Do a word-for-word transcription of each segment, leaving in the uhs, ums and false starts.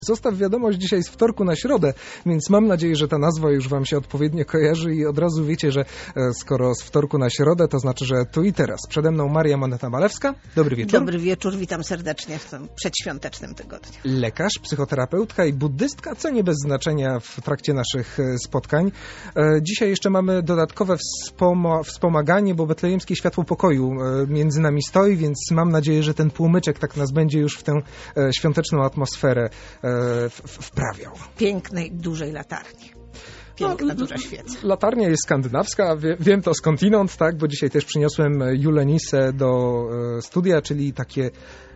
Zostaw wiadomość dzisiaj z wtorku na środę, więc mam nadzieję, że ta nazwa już wam się odpowiednio kojarzy i od razu wiecie, że skoro z wtorku na środę, to znaczy, że tu i teraz. Przede mną Maria Moneta-Malewska. Dobry wieczór. Dobry wieczór, witam serdecznie w tym przedświątecznym tygodniu. Lekarz, psychoterapeutka i buddystka, co nie bez znaczenia w trakcie naszych spotkań. Dzisiaj jeszcze mamy dodatkowe wspoma- wspomaganie, bo betlejemskie światło pokoju między nami stoi, więc mam nadzieję, że ten płomyczek tak nas będzie już w tę świąteczną atmosferę wprawiał. Pięknej, dużej latarni. Piękna, no, duża świeca. Latarnia jest skandynawska, wie, wiem to skądinąd, tak, bo dzisiaj też przyniosłem Julenisę do e, studia, czyli takie...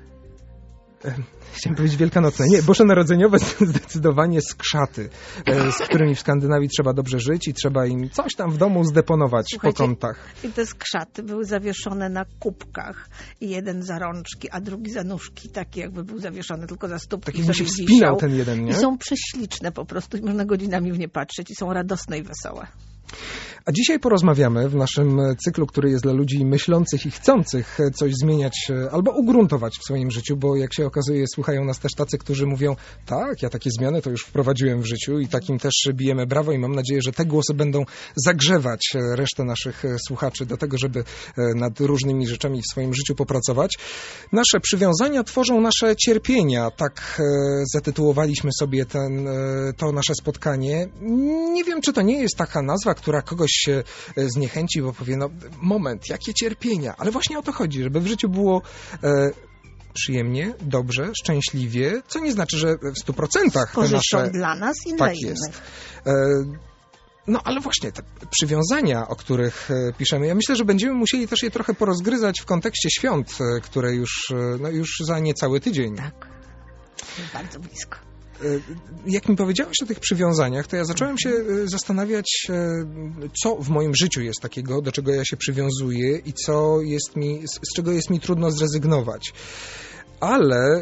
E, Chciałem powiedzieć wielkanocne. Nie, bożonarodzeniowe zdecydowanie skrzaty, z którymi w Skandynawii trzeba dobrze żyć i trzeba im coś tam w domu zdeponować. Słuchajcie, po kątach. I te skrzaty były zawieszone na kubkach. I jeden za rączki, a drugi za nóżki. Taki jakby był zawieszony tylko za stópki. Tak jakby się wspinał ten jeden, nie? I są prześliczne po prostu. Można godzinami w nie patrzeć i są radosne i wesołe. A dzisiaj porozmawiamy w naszym cyklu, który jest dla ludzi myślących i chcących coś zmieniać albo ugruntować w swoim życiu, bo jak się okazuje, słuchają nas też tacy, którzy mówią, tak, ja takie zmiany to już wprowadziłem w życiu i takim też bijemy brawo i mam nadzieję, że te głosy będą zagrzewać resztę naszych słuchaczy do tego, żeby nad różnymi rzeczami w swoim życiu popracować. Nasze przywiązania tworzą nasze cierpienia, tak zatytułowaliśmy sobie ten, to nasze spotkanie. Nie wiem, czy to nie jest taka nazwa, która kogoś się zniechęci, bo powie, no moment, jakie cierpienia, ale właśnie o to chodzi, żeby w życiu było e, przyjemnie, dobrze, szczęśliwie, co nie znaczy, że w stu procentach te nasze... dla nas i tak dla innych. Jest. E, No ale właśnie te przywiązania, o których piszemy, ja myślę, że będziemy musieli też je trochę porozgryzać w kontekście świąt, które już, no, już za niecały tydzień. Tak, bardzo blisko. Jak mi powiedziałaś o tych przywiązaniach, to ja zacząłem się zastanawiać, co w moim życiu jest takiego, do czego ja się przywiązuję i co jest mi, z czego jest mi trudno zrezygnować. Ale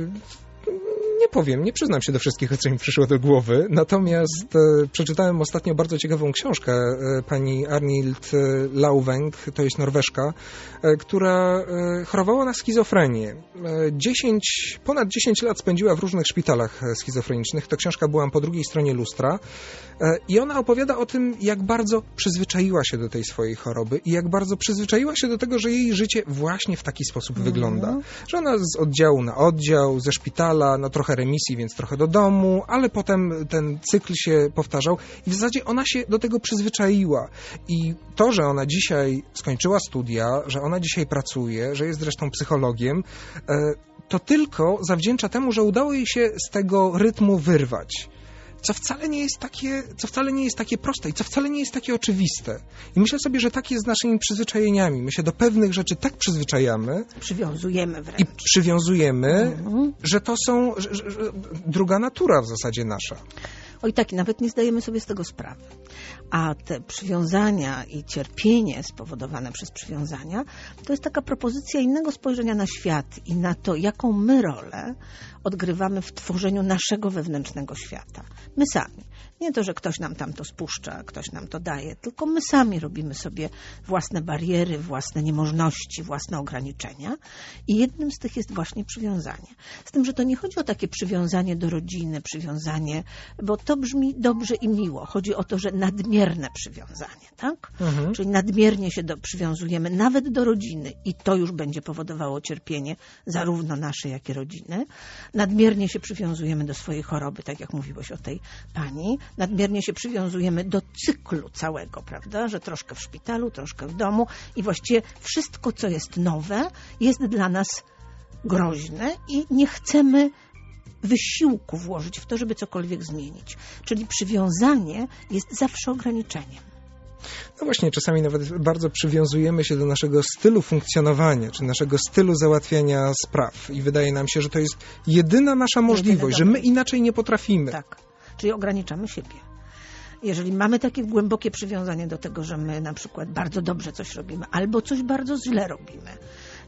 nie powiem, nie przyznam się do wszystkiego, co mi przyszło do głowy, natomiast e, przeczytałem ostatnio bardzo ciekawą książkę e, pani Arnild Lauveng, to jest Norweszka, e, która e, chorowała na schizofrenię. E, dziesięć, ponad dziesięć lat spędziła w różnych szpitalach schizofrenicznych. Ta książka była po drugiej stronie lustra e, i ona opowiada o tym, jak bardzo przyzwyczaiła się do tej swojej choroby i jak bardzo przyzwyczaiła się do tego, że jej życie właśnie w taki sposób mm. wygląda. Że ona z oddziału na oddział, ze szpitala, no trochę remisji, więc trochę do domu, ale potem ten cykl się powtarzał i w zasadzie ona się do tego przyzwyczaiła. I to, że ona dzisiaj skończyła studia, że ona dzisiaj pracuje, że jest zresztą psychologiem, to tylko zawdzięcza temu, że udało jej się z tego rytmu wyrwać. Co wcale nie jest takie, co wcale nie jest takie proste i co wcale nie jest takie oczywiste. I myślę sobie, że tak jest z naszymi przyzwyczajeniami. My się do pewnych rzeczy tak przyzwyczajamy. Przywiązujemy wręcz. I przywiązujemy, mhm. że to są że, że, że druga natura w zasadzie nasza. Oj tak, nawet nie zdajemy sobie z tego sprawy. A te przywiązania i cierpienie spowodowane przez przywiązania, to jest taka propozycja innego spojrzenia na świat i na to, jaką my rolę odgrywamy w tworzeniu naszego wewnętrznego świata. My sami. Nie to, że ktoś nam tam to spuszcza, ktoś nam to daje, tylko my sami robimy sobie własne bariery, własne niemożności, własne ograniczenia i jednym z tych jest właśnie przywiązanie. Z tym, że to nie chodzi o takie przywiązanie do rodziny, przywiązanie, bo to brzmi dobrze i miło. Chodzi o to, że nadmierne przywiązanie, tak? Mhm. Czyli nadmiernie się do, przywiązujemy nawet do rodziny i to już będzie powodowało cierpienie zarówno nasze, jak i rodziny. Nadmiernie się przywiązujemy do swojej choroby, tak jak mówiłeś o tej pani. Nadmiernie się przywiązujemy do cyklu całego, prawda? Że troszkę w szpitalu, troszkę w domu i właściwie wszystko, co jest nowe, jest dla nas groźne i nie chcemy wysiłku włożyć w to, żeby cokolwiek zmienić. Czyli przywiązanie jest zawsze ograniczeniem. No właśnie, czasami nawet bardzo przywiązujemy się do naszego stylu funkcjonowania, czy naszego stylu załatwiania spraw i wydaje nam się, że to jest jedyna nasza możliwość, że my inaczej nie potrafimy. Tak, czyli ograniczamy siebie. Jeżeli mamy takie głębokie przywiązanie do tego, że my na przykład bardzo dobrze coś robimy, albo coś bardzo źle robimy,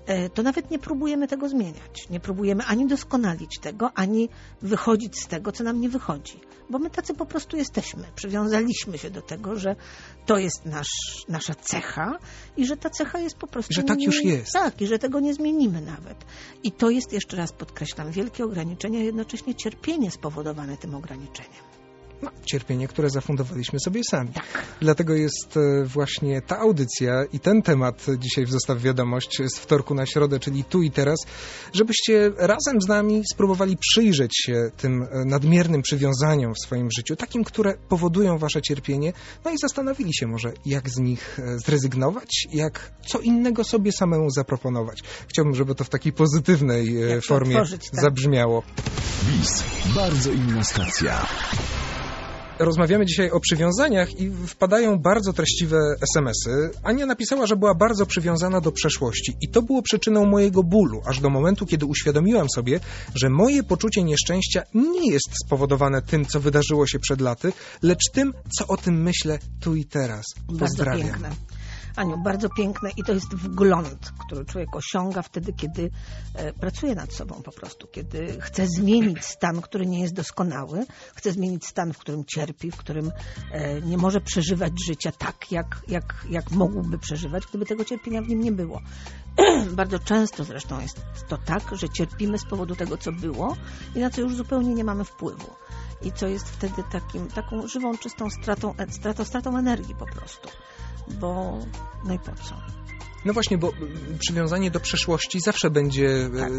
to nawet nie próbujemy tego zmieniać. Nie próbujemy ani doskonalić tego, ani wychodzić z tego, co nam nie wychodzi. Bo my tacy po prostu jesteśmy. Przywiązaliśmy się do tego, że to jest nasz, nasza cecha i że ta cecha jest po prostu... Że tak nie, już jest. Tak, i że tego nie zmienimy nawet. I to jest, jeszcze raz podkreślam, wielkie ograniczenie, a jednocześnie cierpienie spowodowane tym ograniczeniem. No, cierpienie, które zafundowaliśmy sobie sami. Tak. Dlatego jest właśnie ta audycja i ten temat dzisiaj w Zostaw Wiadomość z wtorku na środę, czyli tu i teraz, żebyście razem z nami spróbowali przyjrzeć się tym nadmiernym przywiązaniom w swoim życiu, takim, które powodują wasze cierpienie, no i zastanowili się może, jak z nich zrezygnować, jak co innego sobie samemu zaproponować. Chciałbym, żeby to w takiej pozytywnej jak formie otworzyć, tak. zabrzmiało. Bis. Bardzo inna stacja. Rozmawiamy dzisiaj o przywiązaniach i wpadają bardzo treściwe es em esy. Ania napisała, że była bardzo przywiązana do przeszłości i to było przyczyną mojego bólu, aż do momentu, kiedy uświadomiłam sobie, że moje poczucie nieszczęścia nie jest spowodowane tym, co wydarzyło się przed laty, lecz tym, co o tym myślę tu i teraz. Pozdrawiam. Bardzo piękne. Aniu, bardzo piękne i to jest wgląd, który człowiek osiąga wtedy, kiedy e, pracuje nad sobą po prostu, kiedy chce zmienić stan, który nie jest doskonały, chce zmienić stan, w którym cierpi, w którym e, nie może przeżywać życia tak, jak, jak, jak mógłby przeżywać, gdyby tego cierpienia w nim nie było. Bardzo często zresztą jest to tak, że cierpimy z powodu tego, co było i na co już zupełnie nie mamy wpływu. I co jest wtedy takim, taką żywą, czystą stratą, stratą, stratą energii po prostu. Bo no i po co? No właśnie, bo przywiązanie do przeszłości zawsze będzie tak.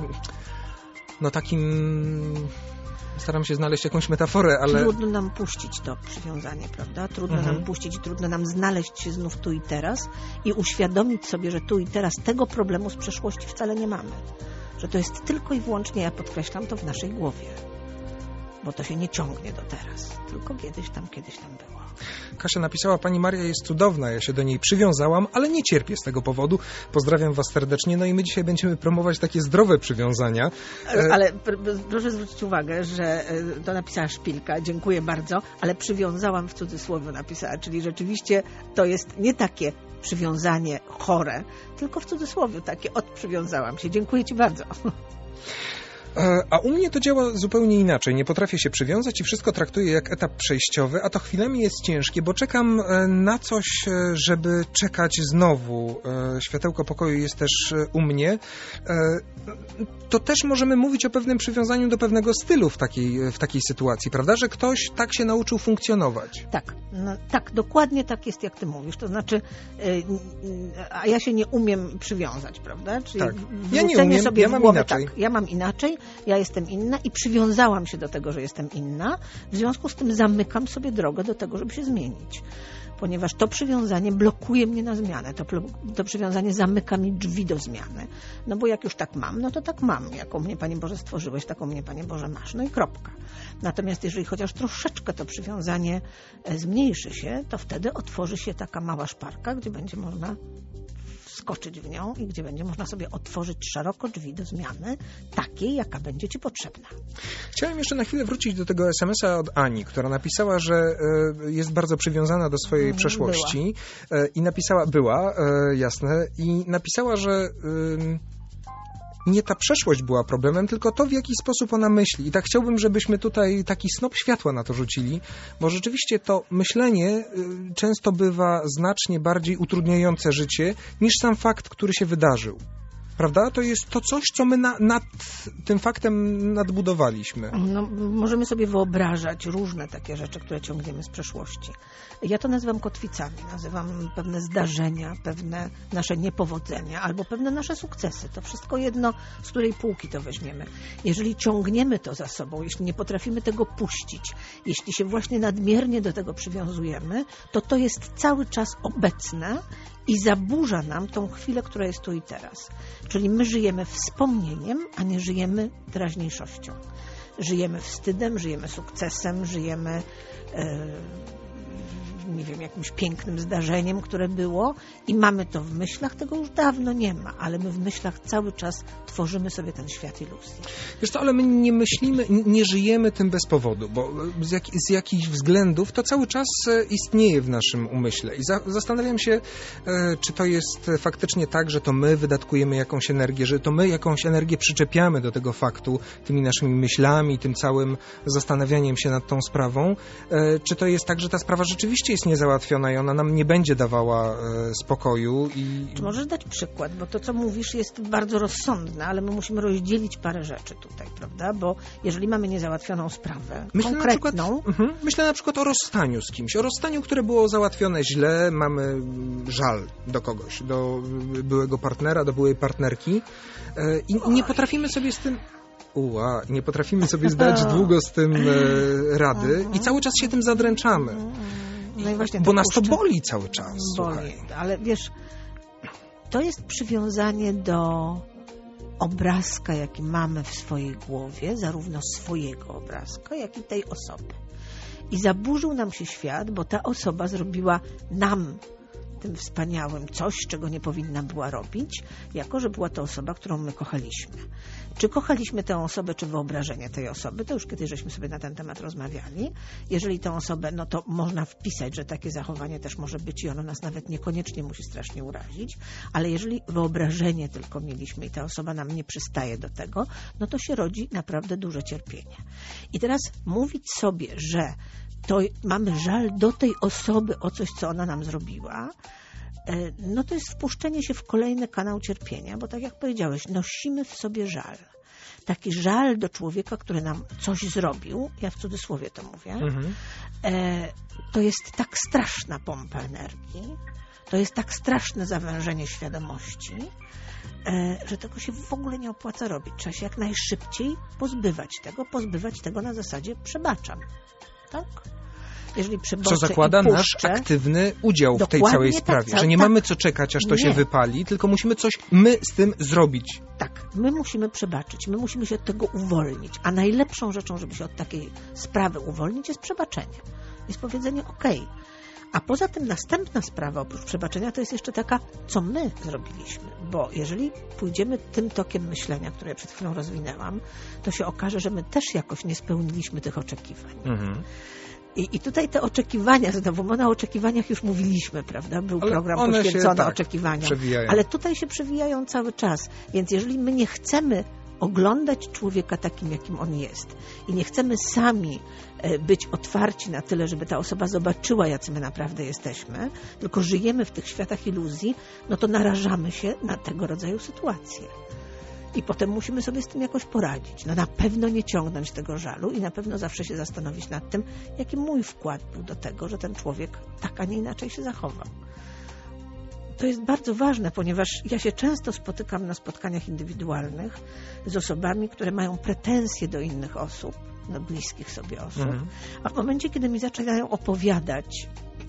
no takim... Staram się znaleźć jakąś metaforę, ale... Trudno nam puścić to przywiązanie, prawda? Trudno mhm. nam puścić i trudno nam znaleźć się znów tu i teraz i uświadomić sobie, że tu i teraz tego problemu z przeszłości wcale nie mamy. Że to jest tylko i wyłącznie, ja podkreślam to, w naszej głowie. Bo to się nie ciągnie do teraz, tylko kiedyś tam, kiedyś tam było. Kasia napisała, pani Maria jest cudowna, ja się do niej przywiązałam, ale nie cierpię z tego powodu. Pozdrawiam was serdecznie. No i my dzisiaj będziemy promować takie zdrowe przywiązania. Ale pr- proszę zwrócić uwagę, że to napisała Szpilka, dziękuję bardzo, ale przywiązałam w cudzysłowie napisała, czyli rzeczywiście to jest nie takie przywiązanie chore, tylko w cudzysłowie takie odprzywiązałam się. Dziękuję ci bardzo. A u mnie to działa zupełnie inaczej. Nie potrafię się przywiązać i wszystko traktuję jak etap przejściowy, a to chwilami jest ciężkie, bo czekam na coś, żeby czekać znowu. Światełko pokoju jest też u mnie. To też możemy mówić o pewnym przywiązaniu do pewnego stylu w takiej, w takiej sytuacji, prawda? Że ktoś tak się nauczył funkcjonować. Tak, no, tak, dokładnie tak jest, jak ty mówisz. To znaczy, yy, a ja się nie umiem przywiązać, prawda? Czyli tak. Ja nie umiem, sobie ja mam głowę, inaczej. Tak, ja mam inaczej, ja jestem inna i przywiązałam się do tego, że jestem inna. W związku z tym zamykam sobie drogę do tego, żeby się zmienić. Ponieważ to przywiązanie blokuje mnie na zmianę. To, to przywiązanie zamyka mi drzwi do zmiany. No bo jak już tak mam, no to tak mam. Jaką mnie, Panie Boże, stworzyłeś, taką mnie, Panie Boże, masz. No i kropka. Natomiast jeżeli chociaż troszeczkę to przywiązanie zmniejszy się, to wtedy otworzy się taka mała szparka, gdzie będzie można wskoczyć w nią i gdzie będzie można sobie otworzyć szeroko drzwi do zmiany, takiej, jaka będzie ci potrzebna. Chciałem jeszcze na chwilę wrócić do tego es em es a od Ani, która napisała, że jest bardzo przywiązana do swojej mm, przeszłości była. i napisała, była, jasne, i napisała, że nie ta przeszłość była problemem, tylko to, w jaki sposób ona myśli. I tak chciałbym, żebyśmy tutaj taki snop światła na to rzucili, bo rzeczywiście to myślenie często bywa znacznie bardziej utrudniające życie niż sam fakt, który się wydarzył. Prawda? To jest to coś, co my na, nad tym faktem nadbudowaliśmy. No, możemy sobie wyobrażać różne takie rzeczy, które ciągniemy z przeszłości. Ja to nazywam kotwicami. Nazywam pewne zdarzenia, pewne nasze niepowodzenia albo pewne nasze sukcesy. To wszystko jedno, z której półki to weźmiemy. Jeżeli ciągniemy to za sobą, jeśli nie potrafimy tego puścić, jeśli się właśnie nadmiernie do tego przywiązujemy, to to jest cały czas obecne i zaburza nam tą chwilę, która jest tu i teraz. Czyli my żyjemy wspomnieniem, a nie żyjemy teraźniejszością. Żyjemy wstydem, żyjemy sukcesem, żyjemy e, nie wiem, jakimś pięknym zdarzeniem, które było i mamy to w myślach, tego już dawno nie ma, ale my w myślach cały czas tworzymy sobie ten świat iluzji. Wiesz co, ale my nie myślimy, nie żyjemy tym bez powodu, bo z, jak, z jakichś względów to cały czas istnieje w naszym umyśle i za, zastanawiam się, e, czy to jest faktycznie tak, że to my wydatkujemy jakąś energię, że to my jakąś energię przyczepiamy do tego faktu tymi naszymi myślami, tym całym zastanawianiem się nad tą sprawą, e, czy to jest tak, że ta sprawa rzeczywiście jest niezałatwiona i ona nam nie będzie dawała e, spokoju. I... Czy możesz dać przykład, bo to, co mówisz, jest bardzo rozsądne, ale my musimy rozdzielić parę rzeczy tutaj, prawda? Bo jeżeli mamy niezałatwioną sprawę, myślę konkretną... Na przykład, uh-huh, myślę na przykład o rozstaniu z kimś, o rozstaniu, które było załatwione źle, mamy żal do kogoś, do byłego partnera, do byłej partnerki e, i nie potrafimy sobie z tym... Uła, nie potrafimy sobie zdać długo z tym e, rady i cały czas się tym zadręczamy. No i właśnie bo nas to puszczę. boli cały czas. Boli, słuchaj. ale wiesz, to jest przywiązanie do obrazka, jaki mamy w swojej głowie, zarówno swojego obrazka, jak i tej osoby. I zaburzył nam się świat, bo ta osoba zrobiła nam, tym wspaniałym, coś, czego nie powinna była robić, jako że była to osoba, którą my kochaliśmy. Czy kochaliśmy tę osobę, czy wyobrażenie tej osoby, to już kiedyś żeśmy sobie na ten temat rozmawiali. Jeżeli tę osobę, no to można wpisać, że takie zachowanie też może być i ono nas nawet niekoniecznie musi strasznie urazić, ale jeżeli wyobrażenie tylko mieliśmy i ta osoba nam nie przystaje do tego, no to się rodzi naprawdę duże cierpienie. I teraz mówić sobie, że to mamy żal do tej osoby o coś, co ona nam zrobiła, no to jest wpuszczenie się w kolejny kanał cierpienia, bo tak jak powiedziałeś, nosimy w sobie żal. Taki żal do człowieka, który nam coś zrobił, ja w cudzysłowie to mówię, mhm. to jest tak straszna pompa energii, to jest tak straszne zawężenie świadomości, że tego się w ogóle nie opłaca robić. Trzeba się jak najszybciej pozbywać tego, pozbywać tego na zasadzie przebaczam. Tak? Jeżeli co zakłada nasz aktywny udział w tej całej sprawie, tak, że nie tak. mamy co czekać, aż to nie. się wypali, tylko musimy coś my z tym zrobić. Tak, my musimy przebaczyć, my musimy się od tego uwolnić, a najlepszą rzeczą, żeby się od takiej sprawy uwolnić, jest przebaczenie. Jest powiedzenie okej. Okay. A poza tym następna sprawa oprócz przebaczenia to jest jeszcze taka, co my zrobiliśmy. Bo jeżeli pójdziemy tym tokiem myślenia, które ja przed chwilą rozwinęłam, to się okaże, że my też jakoś nie spełniliśmy tych oczekiwań. Mhm. I, I tutaj te oczekiwania, znowu, bo na oczekiwaniach już mówiliśmy, prawda? Był ale program poświęcony się, tak, oczekiwaniom. Przewijają. Ale tutaj się przewijają cały czas. Więc jeżeli my nie chcemy oglądać człowieka takim, jakim on jest i nie chcemy sami być otwarci na tyle, żeby ta osoba zobaczyła, jacy my naprawdę jesteśmy, tylko żyjemy w tych światach iluzji, no to narażamy się na tego rodzaju sytuacje. I potem musimy sobie z tym jakoś poradzić. No na pewno nie ciągnąć tego żalu i na pewno zawsze się zastanowić nad tym, jaki mój wkład był do tego, że ten człowiek tak, a nie inaczej się zachował. To jest bardzo ważne, ponieważ ja się często spotykam na spotkaniach indywidualnych z osobami, które mają pretensje do innych osób, do bliskich sobie osób, mhm. a w momencie, kiedy mi zaczynają opowiadać,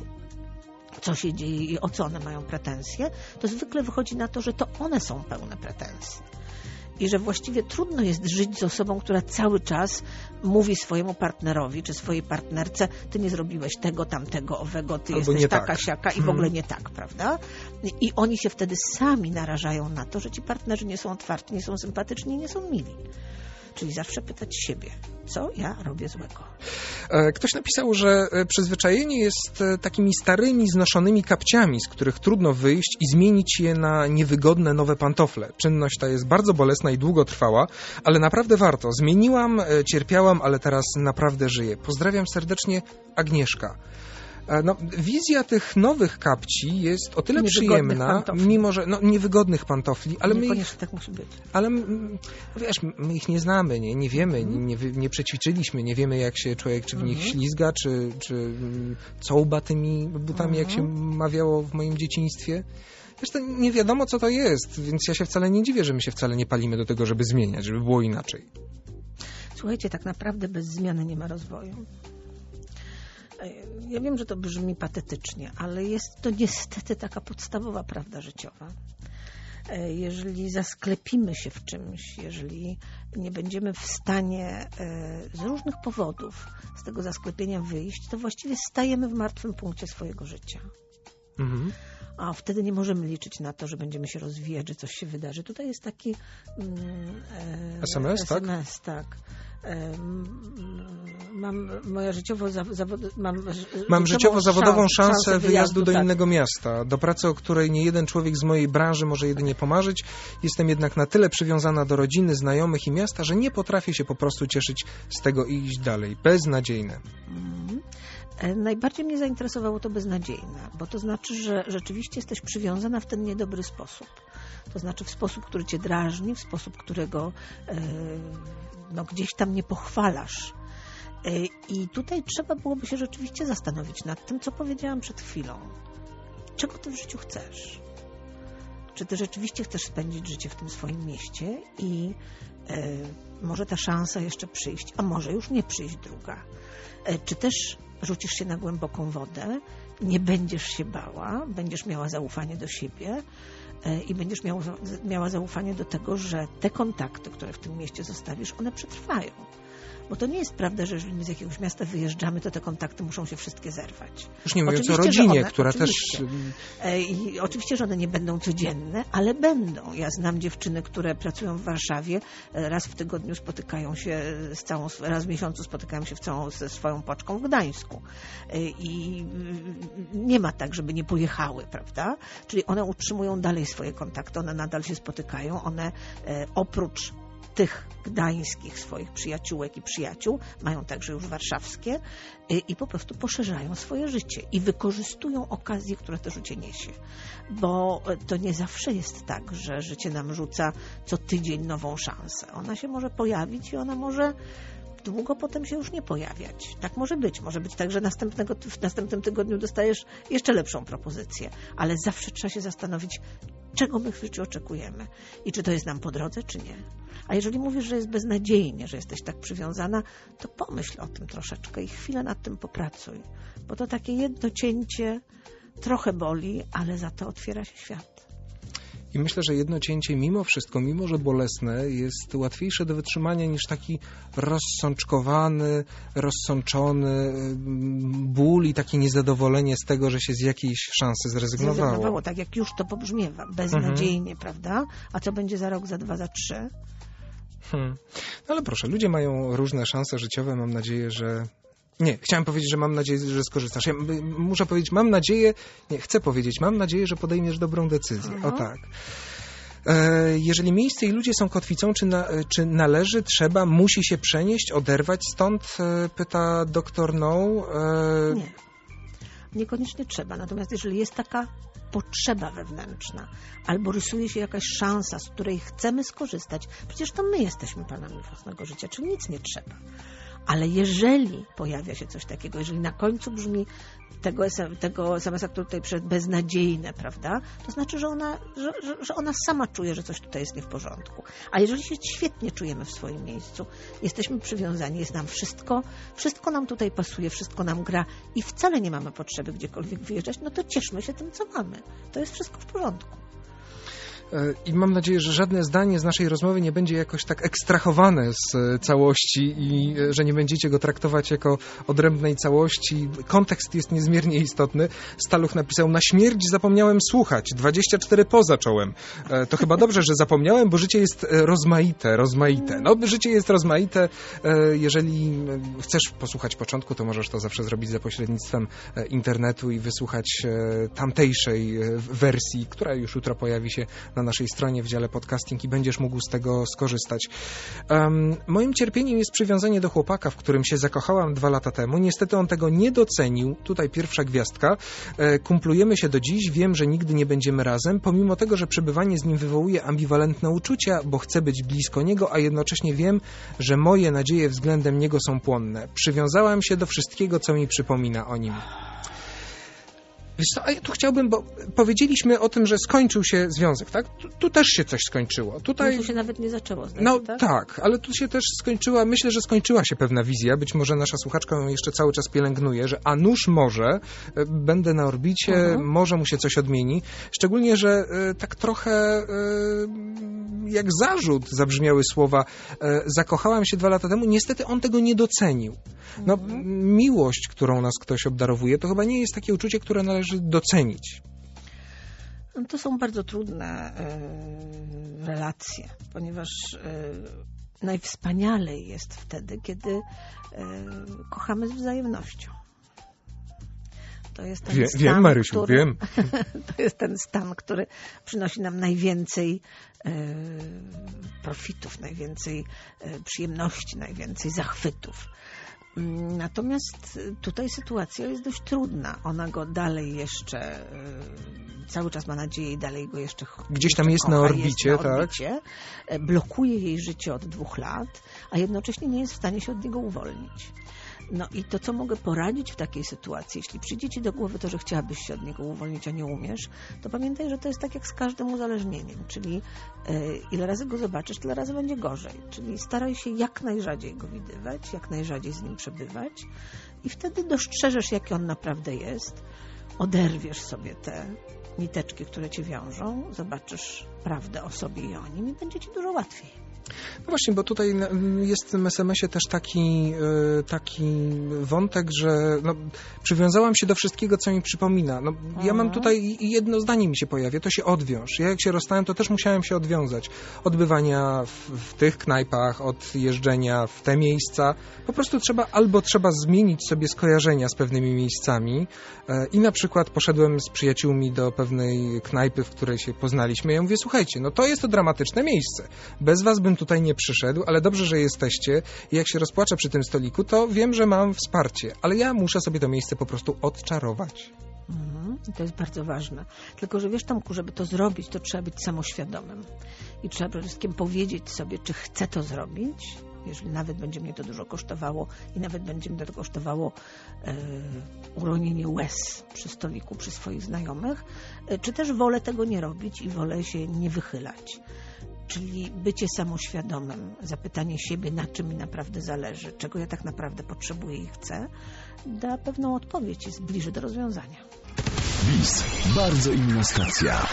co się dzieje i o co one mają pretensje, to zwykle wychodzi na to, że to one są pełne pretensji. I że właściwie trudno jest żyć z osobą, która cały czas mówi swojemu partnerowi czy swojej partnerce, ty nie zrobiłeś tego, tamtego, owego, ty albo jesteś taka, tak. siaka i w ogóle nie tak, prawda? I oni się wtedy sami narażają na to, że ci partnerzy nie są otwarci, nie są sympatyczni, nie są mili. Czyli zawsze pytać siebie, co ja robię złego. Ktoś napisał, że przyzwyczajenie jest takimi starymi, znoszonymi kapciami, z których trudno wyjść i zmienić je na niewygodne, nowe pantofle. Czynność ta jest bardzo bolesna i długo trwała, ale naprawdę warto. Zmieniłam, cierpiałam, ale teraz naprawdę żyję. Pozdrawiam serdecznie, Agnieszka. No, wizja tych nowych kapci jest o tyle przyjemna, pantofli. Mimo że no, niewygodnych pantofli, ale my ich, tak musi być. Ale wiesz, my ich nie znamy, nie, nie wiemy, mm. nie, nie przećwiczyliśmy, nie wiemy jak się człowiek czy w nich mm. ślizga, czy, czy cołba tymi butami, mm. jak się mawiało w moim dzieciństwie. Wiesz, to nie wiadomo co to jest, więc ja się wcale nie dziwię, że my się wcale nie palimy do tego, żeby zmieniać, żeby było inaczej. Słuchajcie, tak naprawdę bez zmiany nie ma rozwoju. Ja wiem, że to brzmi patetycznie, ale jest to niestety taka podstawowa prawda życiowa. Jeżeli zasklepimy się w czymś, jeżeli nie będziemy w stanie z różnych powodów z tego zasklepienia wyjść, to właściwie stajemy w martwym punkcie swojego życia. Mhm. A wtedy nie możemy liczyć na to, że będziemy się rozwijać, że coś się wydarzy. Tutaj jest taki mm, e, S M S, S M S, tak? tak. E, mam moja życiowo zawod, mam, mam życiowo-zawodową szans, szansę, szansę wyjazdu, wyjazdu do tak. innego miasta, do pracy, o której nie jeden człowiek z mojej branży może jedynie pomarzyć. Jestem jednak na tyle przywiązana do rodziny, znajomych i miasta, że nie potrafię się po prostu cieszyć z tego i iść dalej. Beznadziejne. Mm. Najbardziej mnie zainteresowało to beznadziejne, bo to znaczy, że rzeczywiście jesteś przywiązana w ten niedobry sposób. To znaczy w sposób, który cię drażni, w sposób, którego e, no, gdzieś tam nie pochwalasz. E, I tutaj trzeba byłoby się rzeczywiście zastanowić nad tym, co powiedziałam przed chwilą. Czego ty w życiu chcesz? Czy ty rzeczywiście chcesz spędzić życie w tym swoim mieście i e, może ta szansa jeszcze przyjść, a może już nie przyjść druga. E, czy też rzucisz się na głęboką wodę, nie będziesz się bała, będziesz miała zaufanie do siebie e, i będziesz miała, miała zaufanie do tego, że te kontakty, które w tym mieście zostawisz, one przetrwają. Bo to nie jest prawda, że jeżeli my z jakiegoś miasta wyjeżdżamy, to te kontakty muszą się wszystkie zerwać. Już nie mówiąc o rodzinie, one, która oczywiście. też... E, I oczywiście, że one nie będą codzienne, ale będą. Ja znam dziewczyny, które pracują w Warszawie, raz w tygodniu spotykają się z całą, raz w miesiącu spotykają się w całą, ze swoją poczką w Gdańsku. E, I nie ma tak, żeby nie pojechały, prawda? Czyli one utrzymują dalej swoje kontakty, one nadal się spotykają, one e, oprócz tych gdańskich swoich przyjaciółek i przyjaciół, mają także już warszawskie i, i po prostu poszerzają swoje życie i wykorzystują okazje, które to życie niesie. Bo to nie zawsze jest tak, że życie nam rzuca co tydzień nową szansę. Ona się może pojawić i ona może długo potem się już nie pojawiać. Tak może być. Może być tak, że następnego, w następnym tygodniu dostajesz jeszcze lepszą propozycję. Ale zawsze trzeba się zastanowić, czego my w życiu oczekujemy i czy to jest nam po drodze, czy nie. A jeżeli mówisz, że jest beznadziejnie, że jesteś tak przywiązana, to pomyśl o tym troszeczkę i chwilę nad tym popracuj. Bo to takie jedno cięcie trochę boli, ale za to otwiera się świat. I myślę, że jedno cięcie mimo wszystko, mimo że bolesne, jest łatwiejsze do wytrzymania niż taki rozsączkowany, rozsączony ból i takie niezadowolenie z tego, że się z jakiejś szansy zrezygnowało. Zrezygnowało, tak jak już to pobrzmiewa, beznadziejnie, mhm. prawda? A co będzie za rok, za dwa, za trzy? Hmm. No ale proszę, ludzie mają różne szanse życiowe, mam nadzieję, że... Nie, chciałem powiedzieć, że mam nadzieję, że skorzystasz. Ja muszę powiedzieć, mam nadzieję, nie, chcę powiedzieć, mam nadzieję, że podejmiesz dobrą decyzję. Aha. O tak. E, jeżeli miejsce i ludzie są kotwicą, czy, na, czy należy, trzeba, musi się przenieść, oderwać stąd? E, pyta doktor No. E... Nie. Niekoniecznie trzeba. Natomiast jeżeli jest taka potrzeba wewnętrzna, albo rysuje się jakaś szansa, z której chcemy skorzystać, przecież to my jesteśmy panami własnego życia, czyli nic nie trzeba. Ale jeżeli pojawia się coś takiego, jeżeli na końcu brzmi tego, tego es em es a, który tutaj przed beznadziejne, prawda, to znaczy, że ona, że, że, że ona sama czuje, że coś tutaj jest nie w porządku. A jeżeli się świetnie czujemy w swoim miejscu, jesteśmy przywiązani, jest nam wszystko, wszystko nam tutaj pasuje, wszystko nam gra i wcale nie mamy potrzeby gdziekolwiek wyjeżdżać, no to cieszmy się tym, co mamy. To jest wszystko w porządku. I mam nadzieję, że żadne zdanie z naszej rozmowy nie będzie jakoś tak ekstrahowane z całości i że nie będziecie go traktować jako odrębnej całości. Kontekst jest niezmiernie istotny. Staluch napisał: na śmierć zapomniałem słuchać, dwadzieścia cztery po zacząłem. To chyba dobrze, że zapomniałem, bo życie jest rozmaite, rozmaite. No, życie jest rozmaite. Jeżeli chcesz posłuchać początku, to możesz to zawsze zrobić za pośrednictwem internetu i wysłuchać tamtejszej wersji, która już jutro pojawi się na naszej stronie w dziale podcasting i będziesz mógł z tego skorzystać. Um, moim cierpieniem jest przywiązanie do chłopaka, w którym się zakochałam dwa lata temu. Niestety on tego nie docenił. Tutaj pierwsza gwiazdka. E, kumplujemy się do dziś. Wiem, że nigdy nie będziemy razem, pomimo tego, że przebywanie z nim wywołuje ambiwalentne uczucia, bo chcę być blisko niego, a jednocześnie wiem, że moje nadzieje względem niego są płonne. Przywiązałam się do wszystkiego, co mi przypomina o nim. Wiesz co, a ja tu chciałbym, bo powiedzieliśmy o tym, że skończył się związek, tak? Tu, tu też się coś skończyło. Tutaj... No tu się nawet nie zaczęło. Znaczy, no tak? tak, ale tu się też skończyła, myślę, że skończyła się pewna wizja, być może nasza słuchaczka ją jeszcze cały czas pielęgnuje, że a nuż może będę na orbicie, uh-huh. może mu się coś odmieni. Szczególnie, że e, tak trochę e, jak zarzut zabrzmiały słowa, e, zakochałam się dwa lata temu, niestety on tego nie docenił. No, miłość, którą nas ktoś obdarowuje, to chyba nie jest takie uczucie, które należy docenić. To są bardzo trudne y, relacje, ponieważ y, najwspanialej jest wtedy, kiedy y, kochamy z wzajemnością. To jest ten Wie, stan, wiem, Marysiu, który, wiem. To jest ten stan, który przynosi nam najwięcej y, profitów, najwięcej y, przyjemności, najwięcej zachwytów. Natomiast tutaj sytuacja jest dość trudna. Ona go dalej jeszcze, y, cały czas ma nadzieję i dalej go jeszcze Gdzieś tam jeszcze jest kocha, na orbicie, jest na tak? orbicie, blokuje jej życie od dwóch lat, a jednocześnie nie jest w stanie się od niego uwolnić. No i to, co mogę poradzić w takiej sytuacji, jeśli przyjdzie ci do głowy to, że chciałabyś się od niego uwolnić, a nie umiesz, to pamiętaj, że to jest tak jak z każdym uzależnieniem, czyli y, ile razy go zobaczysz, tyle razy będzie gorzej. Czyli staraj się jak najrzadziej go widywać, jak najrzadziej z nim przebywać i wtedy dostrzeżesz, jaki on naprawdę jest, oderwiesz sobie te niteczki, które cię wiążą, zobaczysz prawdę o sobie i o nim i będzie ci dużo łatwiej. No właśnie, bo tutaj jest w tym es em esie też taki, taki wątek, że no, przywiązałam się do wszystkiego, co mi przypomina. No, ja mam tutaj jedno zdanie mi się pojawia, to się odwiąż. Ja jak się rozstałem, to też musiałem się odwiązać. Od bywania w, w tych knajpach, od jeżdżenia w te miejsca. Po prostu trzeba, albo trzeba zmienić sobie skojarzenia z pewnymi miejscami i na przykład poszedłem z przyjaciółmi do pewnej knajpy, w której się poznaliśmy. Ja mówię, słuchajcie, no to jest to dramatyczne miejsce. Bez was bym tutaj nie przyszedł, ale dobrze, że jesteście i jak się rozpłaczę przy tym stoliku, to wiem, że mam wsparcie, ale ja muszę sobie to miejsce po prostu odczarować. Mhm, to jest bardzo ważne. Tylko, że wiesz, Tomku, żeby to zrobić, to trzeba być samoświadomym. I trzeba przede wszystkim powiedzieć sobie, czy chcę to zrobić, jeżeli nawet będzie mnie to dużo kosztowało i nawet będzie mnie to kosztowało e, uronienie łez przy stoliku, przy swoich znajomych, e, czy też wolę tego nie robić i wolę się nie wychylać. Czyli bycie samoświadomym, zapytanie siebie, na czym mi naprawdę zależy, czego ja tak naprawdę potrzebuję i chcę, da pewną odpowiedź i zbliży do rozwiązania. B I S. Bardzo inna stacja.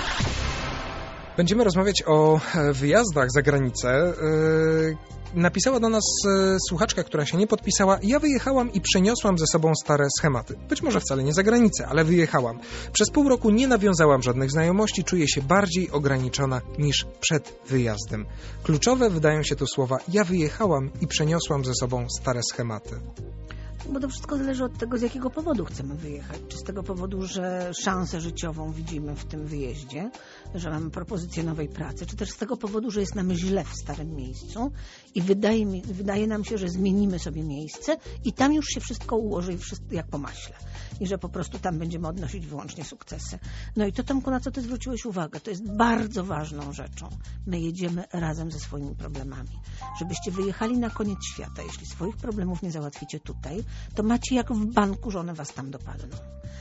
Będziemy rozmawiać o wyjazdach za granicę. Napisała do nas słuchaczka, która się nie podpisała. Ja wyjechałam i przeniosłam ze sobą stare schematy. Być może wcale nie za granicę, ale wyjechałam. Przez pół roku nie nawiązałam żadnych znajomości, czuję się bardziej ograniczona niż przed wyjazdem. Kluczowe wydają się tu słowa ja wyjechałam i przeniosłam ze sobą stare schematy. Bo to wszystko zależy od tego, z jakiego powodu chcemy wyjechać. Czy z tego powodu, że szansę życiową widzimy w tym wyjeździe, że mamy propozycję nowej pracy, czy też z tego powodu, że jest nam źle w starym miejscu i wydaje, mi, wydaje nam się, że zmienimy sobie miejsce i tam już się wszystko ułoży i wszystko jak po maśle. I że po prostu tam będziemy odnosić wyłącznie sukcesy. No i to, Tomku, na co ty zwróciłeś uwagę, to jest bardzo ważną rzeczą. My jedziemy razem ze swoimi problemami. Żebyście wyjechali na koniec świata. Jeśli swoich problemów nie załatwicie tutaj, to macie jak w banku, że one was tam dopadną.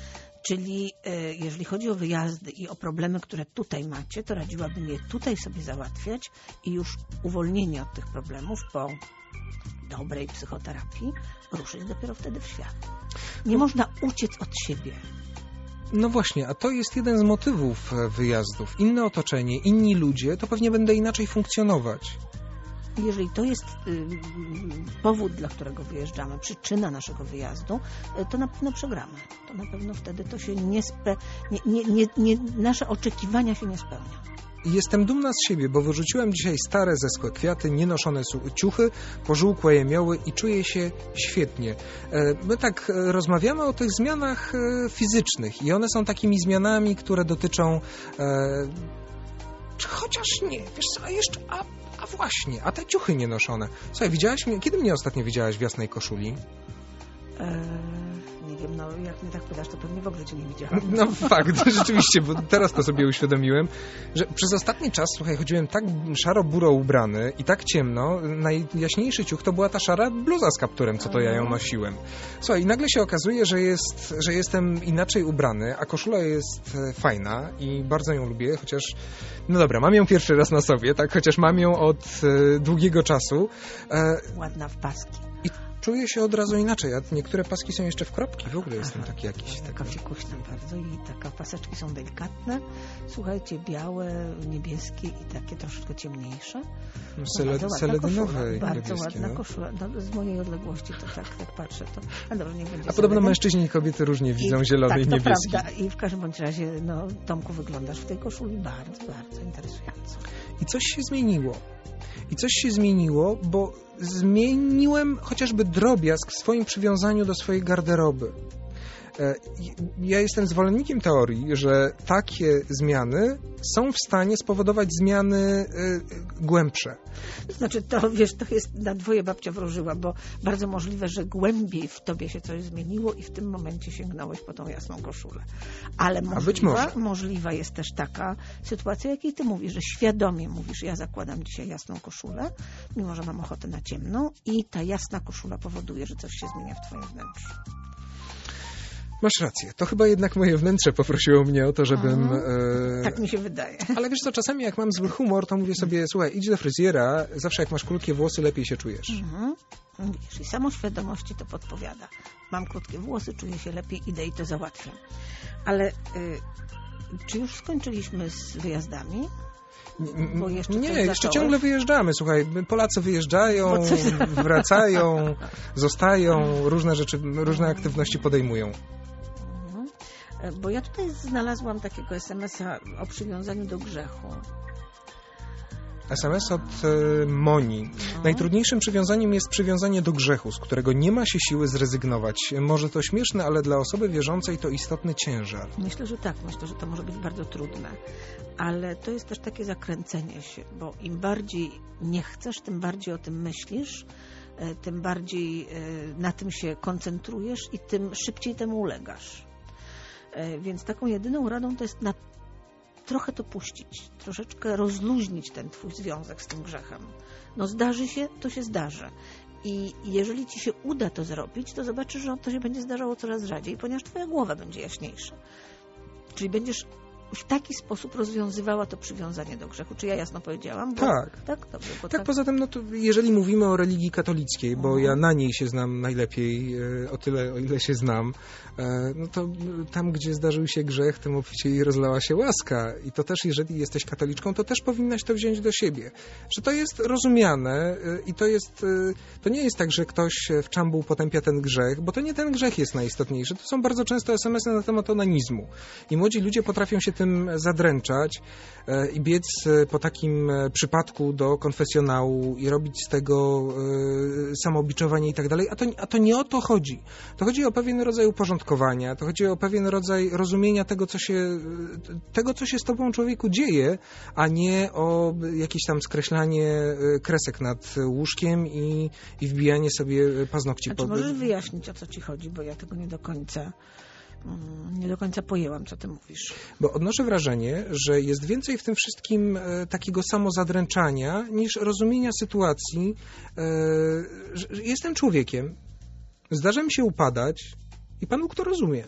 Czyli y, jeżeli chodzi o wyjazdy i o problemy, które tutaj macie, to radziłabym je tutaj sobie załatwiać i już uwolnienie od tych problemów po dobrej psychoterapii ruszyć dopiero wtedy w świat. Nie no. można uciec od siebie. No właśnie, a to jest jeden z motywów wyjazdów. Inne otoczenie, inni ludzie, to pewnie będę inaczej funkcjonować. Jeżeli to jest y, powód, dla którego wyjeżdżamy, przyczyna naszego wyjazdu, y, to na pewno przegramy. To na pewno wtedy to się nie, spe, nie, nie, nie, nie nasze oczekiwania się nie spełnią. Jestem dumna z siebie, bo wyrzuciłem dzisiaj stare, zeschłe kwiaty, nienoszone ciuchy, pożółkłe jemioły i czuję się świetnie. My tak rozmawiamy o tych zmianach fizycznych i one są takimi zmianami, które dotyczą... Chociaż nie, wiesz co, a jeszcze... A, a właśnie, a te ciuchy nienoszone. Słuchaj, widziałaś mnie... Kiedy mnie ostatnio widziałaś w jasnej koszuli? Eee... Nie wiem, no jak mnie tak pytasz, to pewnie w ogóle cię nie widziałam. No fakt, rzeczywiście, bo teraz to sobie uświadomiłem, że przez ostatni czas, słuchaj, chodziłem tak szaro-buro ubrany i tak ciemno, najjaśniejszy ciuch to była ta szara bluza z kapturem, co to ja ją nosiłem. Słuchaj, i nagle się okazuje, że, jest, że jestem inaczej ubrany, a koszula jest fajna i bardzo ją lubię, chociaż, no dobra, mam ją pierwszy raz na sobie, tak, chociaż mam ją od e, długiego czasu. E, Ładna w paski. I czuję się od razu inaczej, a niektóre paski są jeszcze w kropki, w ogóle jestem taki jakiś. Taka fikuśna bardzo i taka paseczki są delikatne. Słuchajcie, białe, niebieskie i takie troszeczkę ciemniejsze. No, sele, seledynowe Bardzo niebieskie, ładna no. koszula. No, z mojej odległości to tak, tak patrzę. To, a dobrze, niech będzie A podobno seledyn. mężczyźni i kobiety różnie widzą I, zielony tak, i to niebieski. prawda. I w każdym bądź razie, no, Tomku, wyglądasz w tej koszuli bardzo, bardzo interesująco. I coś się zmieniło. I coś się zmieniło, bo zmieniłem chociażby drobiazg w swoim przywiązaniu do swojej garderoby. Ja jestem zwolennikiem teorii, że takie zmiany są w stanie spowodować zmiany głębsze. Znaczy, to wiesz, to jest na dwoje babcia wróżyła, bo bardzo możliwe, że głębiej w tobie się coś zmieniło i w tym momencie sięgnąłeś po tą jasną koszulę. Ale możliwa, być może. możliwa jest też taka sytuacja, jakiej ty mówisz, że świadomie mówisz, ja zakładam dzisiaj jasną koszulę, mimo że mam ochotę na ciemną i ta jasna koszula powoduje, że coś się zmienia w twoim wnętrzu. Masz rację. To chyba jednak moje wnętrze poprosiło mnie o to, żebym... Mhm. E... Tak mi się wydaje. Ale wiesz co, czasami jak mam zły humor, to mówię sobie, słuchaj, idź do fryzjera, zawsze jak masz krótkie włosy, lepiej się czujesz. Mhm. Widzisz, i samoświadomości to podpowiada. Mam krótkie włosy, czuję się lepiej, idę i to załatwiam. Ale y, czy już skończyliśmy z wyjazdami? Bo jeszcze nie, jeszcze zacząłeś. ciągle wyjeżdżamy. Słuchaj, Polacy wyjeżdżają, wracają, zostają, różne rzeczy, różne aktywności podejmują. Bo ja tutaj znalazłam takiego es em es a o przywiązaniu do grzechu. es em es od e, Moni. No. Najtrudniejszym przywiązaniem jest przywiązanie do grzechu, z którego nie ma się siły zrezygnować. Może to śmieszne, ale dla osoby wierzącej to istotny ciężar. Myślę, że tak. Myślę, że to może być bardzo trudne. Ale to jest też takie zakręcenie się, bo im bardziej nie chcesz, tym bardziej o tym myślisz, tym bardziej na tym się koncentrujesz i tym szybciej temu ulegasz. Więc taką jedyną radą to jest na trochę to puścić, troszeczkę rozluźnić ten twój związek z tym grzechem. No zdarzy się, to się zdarzy. I jeżeli ci się uda to zrobić, to zobaczysz, że to się będzie zdarzało coraz rzadziej, ponieważ twoja głowa będzie jaśniejsza. Czyli będziesz w taki sposób rozwiązywała to przywiązanie do grzechu. Czy ja jasno powiedziałam? Bo, tak. Tak, dobrze, bo tak, tak. Poza tym, no to jeżeli mówimy o religii katolickiej, bo Mhm. ja na niej się znam najlepiej, o tyle, o ile się znam, no to tam, gdzie zdarzył się grzech, tym obficie i rozlała się łaska. I to też, jeżeli jesteś katoliczką, to też powinnaś to wziąć do siebie. Że to jest rozumiane i to jest, to nie jest tak, że ktoś w czambuł potępia ten grzech, bo to nie ten grzech jest najistotniejszy. To są bardzo często es em esy na temat onanizmu. I młodzi ludzie potrafią się tym zadręczać e, i biec po takim przypadku do konfesjonału i robić z tego e, samobiczowanie i tak dalej, a to, a to nie o to chodzi. To chodzi o pewien rodzaj uporządkowania, to chodzi o pewien rodzaj rozumienia tego, co się, tego, co się z tobą, człowieku, dzieje, a nie o jakieś tam skreślanie kresek nad łóżkiem i, i wbijanie sobie paznokci. A pod... czy możesz wyjaśnić, o co ci chodzi, bo ja tego nie do końca nie do końca pojęłam, co ty mówisz. Bo odnoszę wrażenie, że jest więcej w tym wszystkim e, takiego samozadręczania niż rozumienia sytuacji, e, że, że jestem człowiekiem, zdarza mi się upadać i Pan Bóg to rozumie.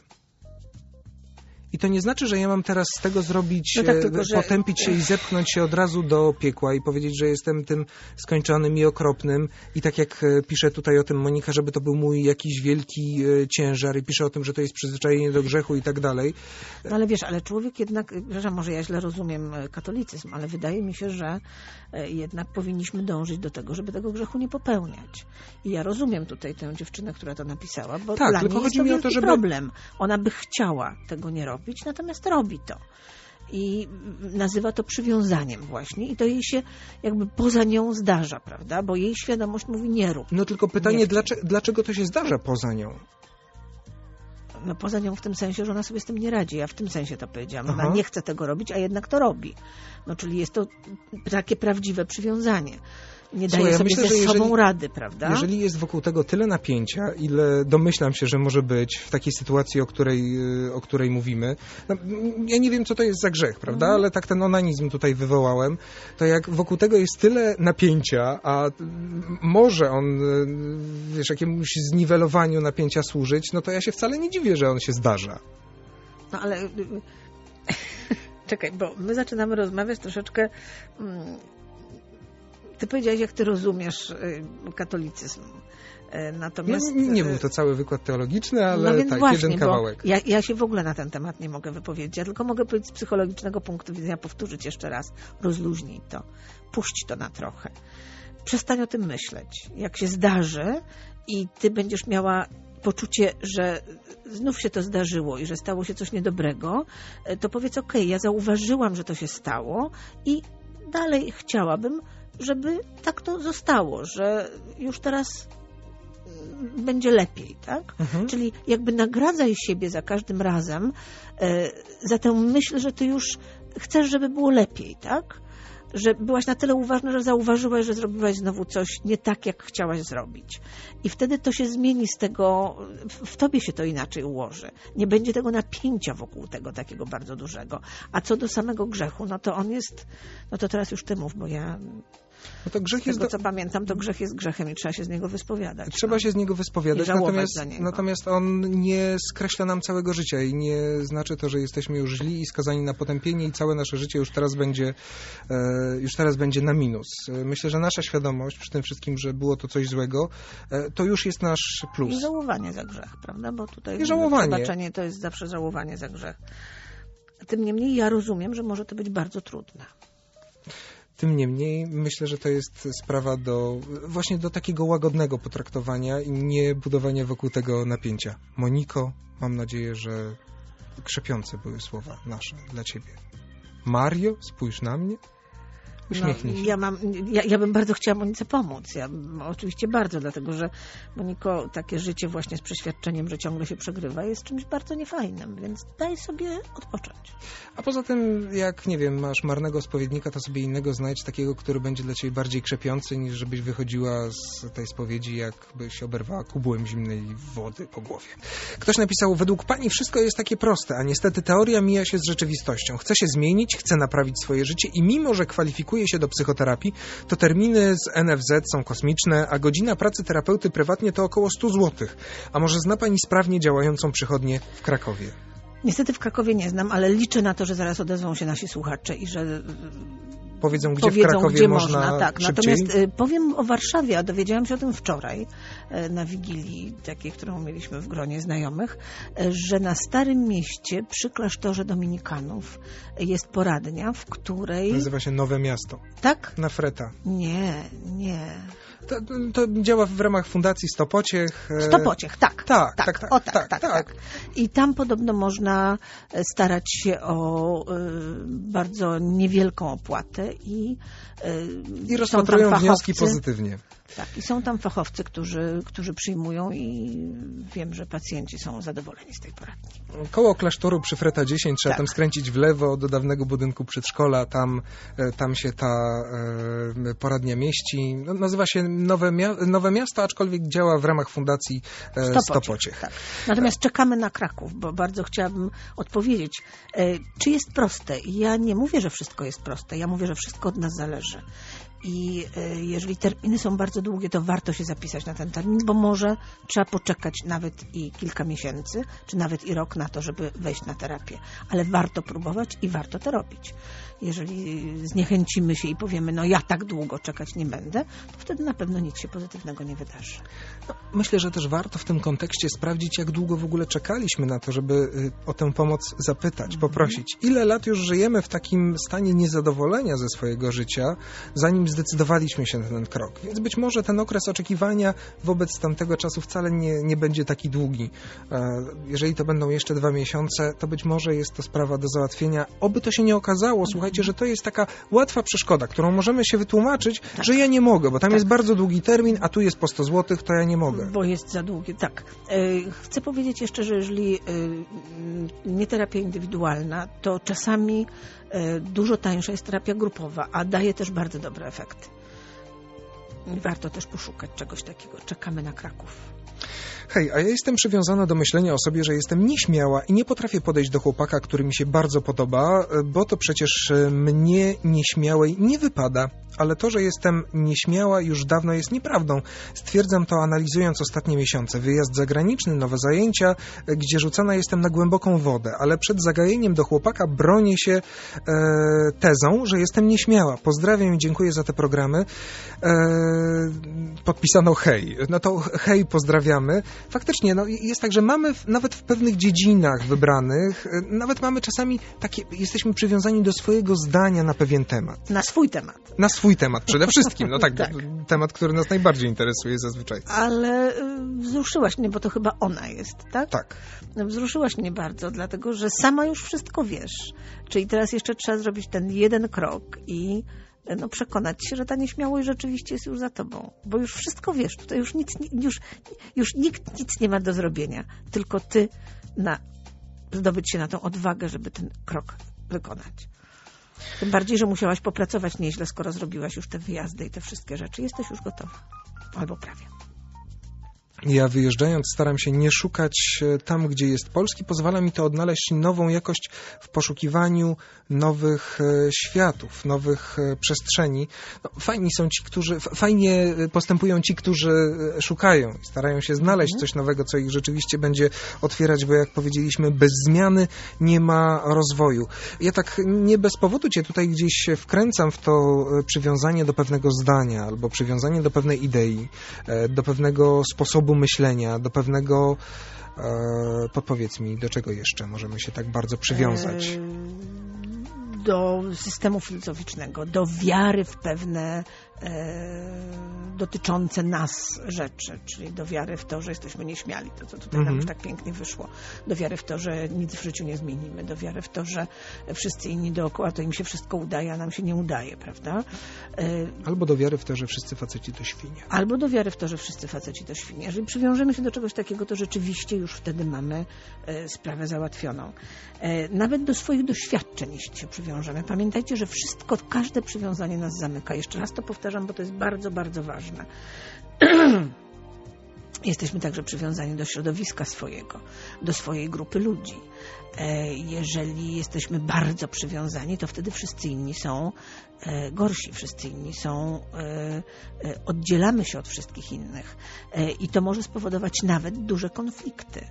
I to nie znaczy, że ja mam teraz z tego zrobić, no tak, tylko, że... potępić się i zepchnąć się od razu do piekła i powiedzieć, że jestem tym skończonym i okropnym. I tak jak pisze tutaj o tym Monika, żeby to był mój jakiś wielki ciężar i pisze o tym, że to jest przyzwyczajenie do grzechu i tak dalej. No ale wiesz, ale człowiek jednak, przepraszam, może ja źle rozumiem katolicyzm, ale wydaje mi się, że jednak powinniśmy dążyć do tego, żeby tego grzechu nie popełniać. I ja rozumiem tutaj tę dziewczynę, która to napisała, bo tak, dla tylko niej chodzi jest to mi o to, żeby... problem. Ona by chciała tego nie robić, natomiast robi to. I nazywa to przywiązaniem właśnie i to jej się jakby poza nią zdarza, prawda? Bo jej świadomość mówi nie rób. No tylko pytanie, dlaczego, dlaczego to się zdarza poza nią? No poza nią w tym sensie, że ona sobie z tym nie radzi. Ja w tym sensie to powiedziałam. Ona Aha. nie chce tego robić, a jednak to robi. No czyli jest to takie prawdziwe przywiązanie. Nie daje Słuchaj, ja sobie myślę, ze że sobą jeżeli, rady, prawda? Jeżeli jest wokół tego tyle napięcia, ile domyślam się, że może być w takiej sytuacji, o której, o której mówimy. No, ja nie wiem, co to jest za grzech, prawda? Mm. Ale tak ten onanizm tutaj wywołałem. To jak wokół tego jest tyle napięcia, a może on, wiesz, jakiemuś zniwelowaniu napięcia służyć, no to ja się wcale nie dziwię, że on się zdarza. No ale... Czekaj, bo my zaczynamy rozmawiać troszeczkę... Ty powiedziałeś, jak ty rozumiesz katolicyzm. Natomiast... No, nie był to cały wykład teologiczny, ale no więc tak, właśnie, jeden kawałek. Ja, ja się w ogóle na ten temat nie mogę wypowiedzieć. Ja tylko mogę powiedzieć z psychologicznego punktu widzenia, powtórzyć jeszcze raz. Rozluźnij to. Puść to na trochę. Przestań o tym myśleć. Jak się zdarzy i ty będziesz miała poczucie, że znów się to zdarzyło i że stało się coś niedobrego, to powiedz, okej, ja zauważyłam, że to się stało i dalej chciałabym, żeby tak to zostało, że już teraz będzie lepiej, tak? Mhm. Czyli jakby nagradzaj siebie za każdym razem e, za tę myśl, że ty już chcesz, żeby było lepiej, tak? Że byłaś na tyle uważna, że zauważyłaś, że zrobiłaś znowu coś nie tak, jak chciałaś zrobić. I wtedy to się zmieni z tego, w tobie się to inaczej ułoży. Nie będzie tego napięcia wokół tego takiego bardzo dużego. A co do samego grzechu, no to on jest, no to teraz już ty mów, bo ja... No to grzech z tego, jest... co pamiętam, to grzech jest grzechem i trzeba się z niego wyspowiadać. Trzeba no. się z niego wyspowiadać, natomiast, za niego. natomiast on nie skreśla nam całego życia i nie znaczy to, że jesteśmy już źli i skazani na potępienie i całe nasze życie już teraz będzie, e, już teraz będzie na minus. Myślę, że nasza świadomość przy tym wszystkim, że było to coś złego, e, to już jest nasz plus. I żałowanie za grzech, prawda? Bo tutaj I żałowanie. Przebaczenie to jest zawsze żałowanie za grzech. Tym niemniej ja rozumiem, że może to być bardzo trudne. Tym niemniej myślę, że to jest sprawa do właśnie do takiego łagodnego potraktowania i nie budowania wokół tego napięcia. Moniko, mam nadzieję, że krzepiące były słowa nasze dla ciebie. Mario, spójrz na mnie. Uśmiechnij się. No, ja, mam, ja, ja bym bardzo chciała Monice pomóc. Ja, oczywiście bardzo, dlatego że Moniko, takie życie właśnie z przeświadczeniem, że ciągle się przegrywa, jest czymś bardzo niefajnym, więc daj sobie odpocząć. A poza tym, jak, nie wiem, masz marnego spowiednika, to sobie innego znajdź, takiego, który będzie dla ciebie bardziej krzepiący, niż żebyś wychodziła z tej spowiedzi, jakbyś oberwała kubłem zimnej wody po głowie. Ktoś napisał, według pani wszystko jest takie proste, a niestety teoria mija się z rzeczywistością. Chce się zmienić, chce naprawić swoje życie i mimo, że kwalifikuje się do psychoterapii, to terminy z N F Z są kosmiczne, a godzina pracy terapeuty prywatnie to około sto złotych. A może zna pani sprawnie działającą przychodnię w Krakowie? Niestety w Krakowie nie znam, ale liczę na to, że zaraz odezwą się nasi słuchacze i że powiedzą, gdzie powiedzą, w Krakowie gdzie można, można tak. szybciej. Natomiast y, powiem o Warszawie, a dowiedziałam się o tym wczoraj y, na Wigilii, takiej, którą mieliśmy w gronie znajomych, y, że na Starym Mieście przy klasztorze dominikanów jest poradnia, w której... Nazywa się Nowe Miasto. Tak? Na Freta. Nie, nie. To, to działa w ramach Fundacji Stopociech. Stopociech, tak. Tak, tak, tak, tak, o, tak, tak, tak, tak. tak. I tam podobno można starać się o y, bardzo niewielką opłatę i y, I rozpatrują fachowcy, wnioski pozytywnie. Tak, i są tam fachowcy, którzy, którzy przyjmują i wiem, że pacjenci są zadowoleni z tej poradni. Koło klasztoru przy Freta dziesięć, trzeba tak. tam skręcić w lewo do dawnego budynku przedszkola, tam, tam się ta e, poradnia mieści. No, nazywa się Nowe, Mia- Nowe Miasto, aczkolwiek działa w ramach Fundacji e, Stopociech. Stopociech. Tak. Natomiast czekamy na Kraków, bo bardzo chciałabym odpowiedzieć, e, czy jest proste. Ja nie mówię, że wszystko jest proste, ja mówię, że wszystko od nas zależy. I y, jeżeli terminy są bardzo długie, to warto się zapisać na ten termin, bo może trzeba poczekać nawet i kilka miesięcy, czy nawet i rok na to, żeby wejść na terapię. Ale warto próbować i warto to robić. Jeżeli zniechęcimy się i powiemy, no ja tak długo czekać nie będę, to wtedy na pewno nic się pozytywnego nie wydarzy. No, myślę, że też warto w tym kontekście sprawdzić, jak długo w ogóle czekaliśmy na to, żeby y, o tę pomoc zapytać, poprosić. Ile lat już żyjemy w takim stanie niezadowolenia ze swojego życia, zanim zdecydowaliśmy się na ten krok. Więc być może ten okres oczekiwania wobec tamtego czasu wcale nie, nie będzie taki długi. Jeżeli to będą jeszcze dwa miesiące, to być może jest to sprawa do załatwienia. Oby to się nie okazało, słuchajcie, że to jest taka łatwa przeszkoda, którą możemy się wytłumaczyć, tak. że ja nie mogę, bo tam tak. jest bardzo długi termin, a tu jest po sto złotych, to ja nie mogę. Bo jest za długi, tak. Chcę powiedzieć jeszcze, że jeżeli nie terapia indywidualna, to czasami dużo tańsza jest terapia grupowa, a daje też bardzo dobre efekty. Warto też poszukać czegoś takiego. Czekamy na Kraków. Hej, a ja jestem przywiązana do myślenia o sobie, że jestem nieśmiała i nie potrafię podejść do chłopaka, który mi się bardzo podoba, bo to przecież mnie nieśmiałej nie wypada. Ale to, że jestem nieśmiała, już dawno jest nieprawdą. Stwierdzam to, analizując ostatnie miesiące. Wyjazd zagraniczny, nowe zajęcia, gdzie rzucana jestem na głęboką wodę. Ale przed zagajeniem do chłopaka bronię się e, tezą, że jestem nieśmiała. Pozdrawiam i dziękuję za te programy. E, podpisano hej. No to hej, pozdrawiamy. Faktycznie, no, jest tak, że mamy w, nawet w pewnych dziedzinach wybranych, nawet mamy czasami takie, jesteśmy przywiązani do swojego zdania na pewien temat. Na swój temat. Na swój temat przede wszystkim. No tak, tak. Temat, który nas najbardziej interesuje zazwyczaj. Ale wzruszyłaś mnie, bo to chyba ona jest, tak? Tak. Wzruszyłaś mnie bardzo, dlatego że sama już wszystko wiesz. Czyli teraz jeszcze trzeba zrobić ten jeden krok i no, przekonać się, że ta nieśmiałość rzeczywiście jest już za tobą. Bo już wszystko wiesz. Tutaj już, nic, już, już nikt nic nie ma do zrobienia. Tylko ty na, zdobyć się na tą odwagę, żeby ten krok wykonać. Tym bardziej, że musiałaś popracować nieźle, skoro zrobiłaś już te wyjazdy i te wszystkie rzeczy. Jesteś już gotowa. Albo prawie. Ja wyjeżdżając staram się nie szukać tam, gdzie jest polski. Pozwala mi to odnaleźć nową jakość w poszukiwaniu nowych światów, nowych przestrzeni. No, fajni są ci, którzy, fajnie postępują ci, którzy szukają. Starają się znaleźć coś nowego, co ich rzeczywiście będzie otwierać, bo jak powiedzieliśmy, bez zmiany nie ma rozwoju. Ja tak nie bez powodu cię tutaj gdzieś wkręcam w to przywiązanie do pewnego zdania albo przywiązanie do pewnej idei, do pewnego sposobu myślenia, do pewnego, e, podpowiedz mi, do czego jeszcze możemy się tak bardzo przywiązać? Do systemu filozoficznego, do wiary w pewne e, dotyczące nas rzeczy, czyli do wiary w to, że jesteśmy nieśmiali, to co tutaj mm-hmm. nam już tak pięknie wyszło, do wiary w to, że nic w życiu nie zmienimy, do wiary w to, że wszyscy inni dookoła, to im się wszystko udaje, a nam się nie udaje, prawda? E, Albo do wiary w to, że wszyscy faceci to świnie. Albo do wiary w to, że wszyscy faceci to świnie. Jeżeli przywiążemy się do czegoś takiego, to rzeczywiście już wtedy mamy e, sprawę załatwioną. E, nawet do swoich doświadczeń, jeśli się przywiążemy. Pamiętajcie, że wszystko, każde przywiązanie nas zamyka. Jeszcze raz to powtarzam, bo to jest bardzo, bardzo ważne. Jesteśmy także przywiązani do środowiska swojego, do swojej grupy ludzi. Jeżeli jesteśmy bardzo przywiązani, to wtedy wszyscy inni są gorsi, wszyscy inni są, oddzielamy się od wszystkich innych i to może spowodować nawet duże konflikty.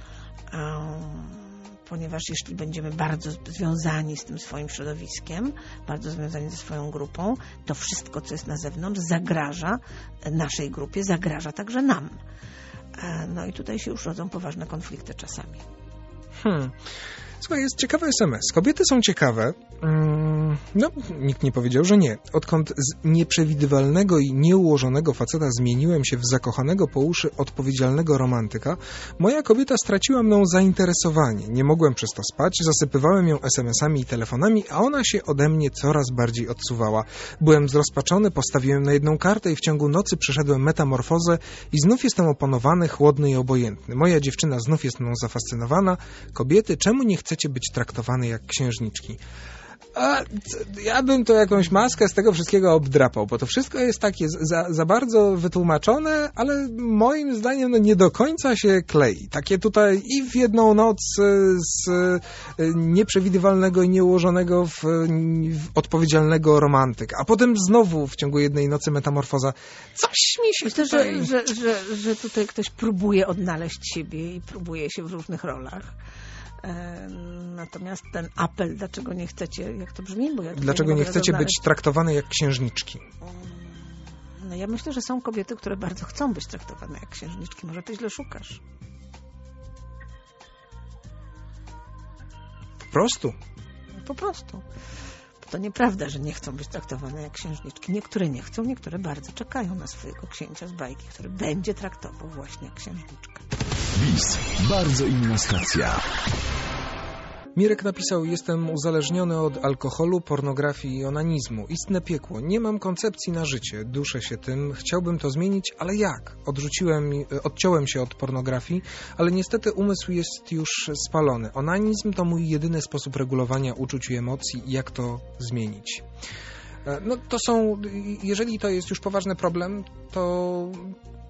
Ponieważ jeśli będziemy bardzo związani z tym swoim środowiskiem, bardzo związani ze swoją grupą, to wszystko, co jest na zewnątrz, zagraża naszej grupie, zagraża także nam. No i tutaj się już rodzą poważne konflikty czasami. Hmm. Słuchaj, jest ciekawy es em es. Kobiety są ciekawe. No, nikt nie powiedział, że nie. Odkąd z nieprzewidywalnego i nieułożonego faceta zmieniłem się w zakochanego po uszy odpowiedzialnego romantyka, moja kobieta straciła mną zainteresowanie. Nie mogłem przez to spać, zasypywałem ją es em esami i telefonami, a ona się ode mnie coraz bardziej odsuwała. Byłem zrozpaczony, postawiłem na jedną kartę i w ciągu nocy przeszedłem metamorfozę i znów jestem opanowany, chłodny i obojętny. Moja dziewczyna znów jest mną zafascynowana. Kobiety, czemu nie chcecie być traktowane jak księżniczki? A, ja bym to jakąś maskę z tego wszystkiego obdrapał, bo to wszystko jest takie za, za bardzo wytłumaczone, ale moim zdaniem no, nie do końca się klei. Takie tutaj i w jedną noc z nieprzewidywalnego i nieułożonego w, w odpowiedzialnego romantyka, a potem znowu w ciągu jednej nocy metamorfoza. Coś mi się Myślę, tutaj... że, że, że, że tutaj ktoś próbuje odnaleźć siebie i próbuje się w różnych rolach. Natomiast ten apel, dlaczego nie chcecie, jak to brzmi? Bo ja dlaczego nie, nie chcecie być traktowane jak księżniczki? No ja myślę, że są kobiety, które bardzo chcą być traktowane jak księżniczki. Może ty źle szukasz. Po prostu. Po prostu. To nieprawda, że nie chcą być traktowane jak księżniczki. Niektóre nie chcą, niektóre bardzo czekają na swojego księcia z bajki, który będzie traktował właśnie jak księżniczkę. Bis. Bardzo inna stacja. Mirek napisał: jestem uzależniony od alkoholu, pornografii i onanizmu. Istne piekło. Nie mam koncepcji na życie. Duszę się tym. Chciałbym to zmienić, ale jak? Odrzuciłem, odciąłem się od pornografii, ale niestety umysł jest już spalony. Onanizm to mój jedyny sposób regulowania uczuć i emocji. Jak to zmienić? No to są, jeżeli to jest już poważny problem, to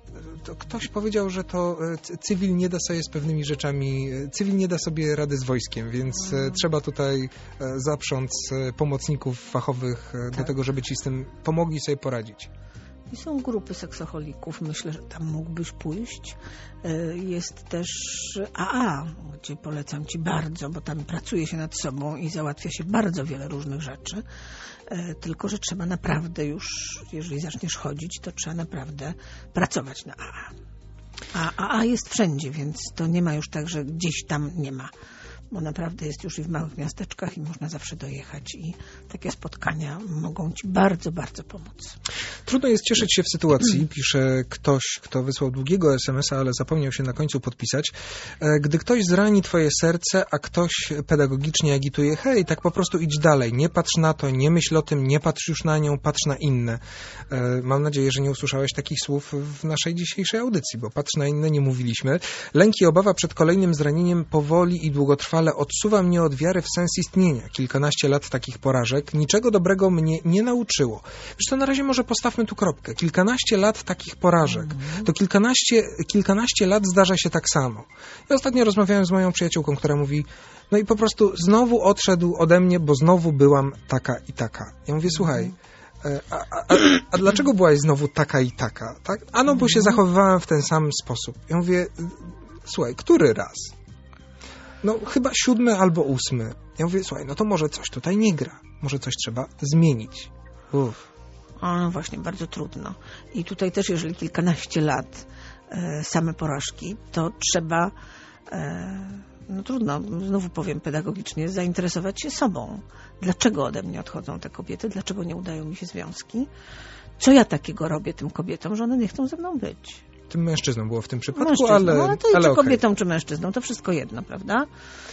to ktoś powiedział, że to cywil nie da sobie z pewnymi rzeczami, cywil nie da sobie rady z wojskiem, więc mm. trzeba tutaj zaprząc pomocników fachowych tak. do tego, żeby ci z tym pomogli sobie poradzić. I są grupy seksoholików, myślę, że tam mógłbyś pójść. Jest też A A, gdzie polecam ci bardzo, bo tam pracuje się nad sobą i załatwia się bardzo wiele różnych rzeczy. Tylko że trzeba naprawdę już, jeżeli zaczniesz chodzić, to trzeba naprawdę pracować na A A. A A A jest wszędzie, więc to nie ma już tak, że gdzieś tam nie ma. Bo naprawdę jest już i w małych miasteczkach i można zawsze dojechać i takie spotkania mogą ci bardzo, bardzo pomóc. Trudno jest cieszyć się w sytuacji, pisze ktoś, kto wysłał długiego es em es a, ale zapomniał się na końcu podpisać, gdy ktoś zrani twoje serce, a ktoś pedagogicznie agituje, hej, tak po prostu idź dalej, nie patrz na to, nie myśl o tym, nie patrz już na nią, patrz na inne. Mam nadzieję, że nie usłyszałeś takich słów w naszej dzisiejszej audycji, bo patrz na inne nie mówiliśmy. Lęk i obawa przed kolejnym zranieniem powoli i długotrwale ale odsuwa mnie od wiary w sens istnienia. Kilkanaście lat takich porażek niczego dobrego mnie nie nauczyło. Wiesz co, na razie może postawmy tu kropkę. Kilkanaście lat takich porażek. To kilkanaście, kilkanaście lat zdarza się tak samo. Ja ostatnio rozmawiałem z moją przyjaciółką, która mówi, no i po prostu znowu odszedł ode mnie, bo znowu byłam taka i taka. Ja mówię, słuchaj, a, a, a dlaczego byłaś znowu taka i taka? Tak? A no, bo się zachowywałam w ten sam sposób. Ja mówię, słuchaj, który raz? No chyba siódmy albo ósmy. Ja mówię, słuchaj, no to może coś tutaj nie gra. Może coś trzeba zmienić. Uff. O, no właśnie, bardzo trudno. I tutaj też, jeżeli kilkanaście lat e, same porażki, to trzeba, e, no trudno, znowu powiem pedagogicznie, zainteresować się sobą. Dlaczego ode mnie odchodzą te kobiety? Dlaczego nie udają mi się związki? Co ja takiego robię tym kobietom, że one nie chcą ze mną być? Tym mężczyzną było w tym przypadku, mężczyzną, ale... ale to i ale czy okay. kobietą, czy mężczyzną, to wszystko jedno, prawda?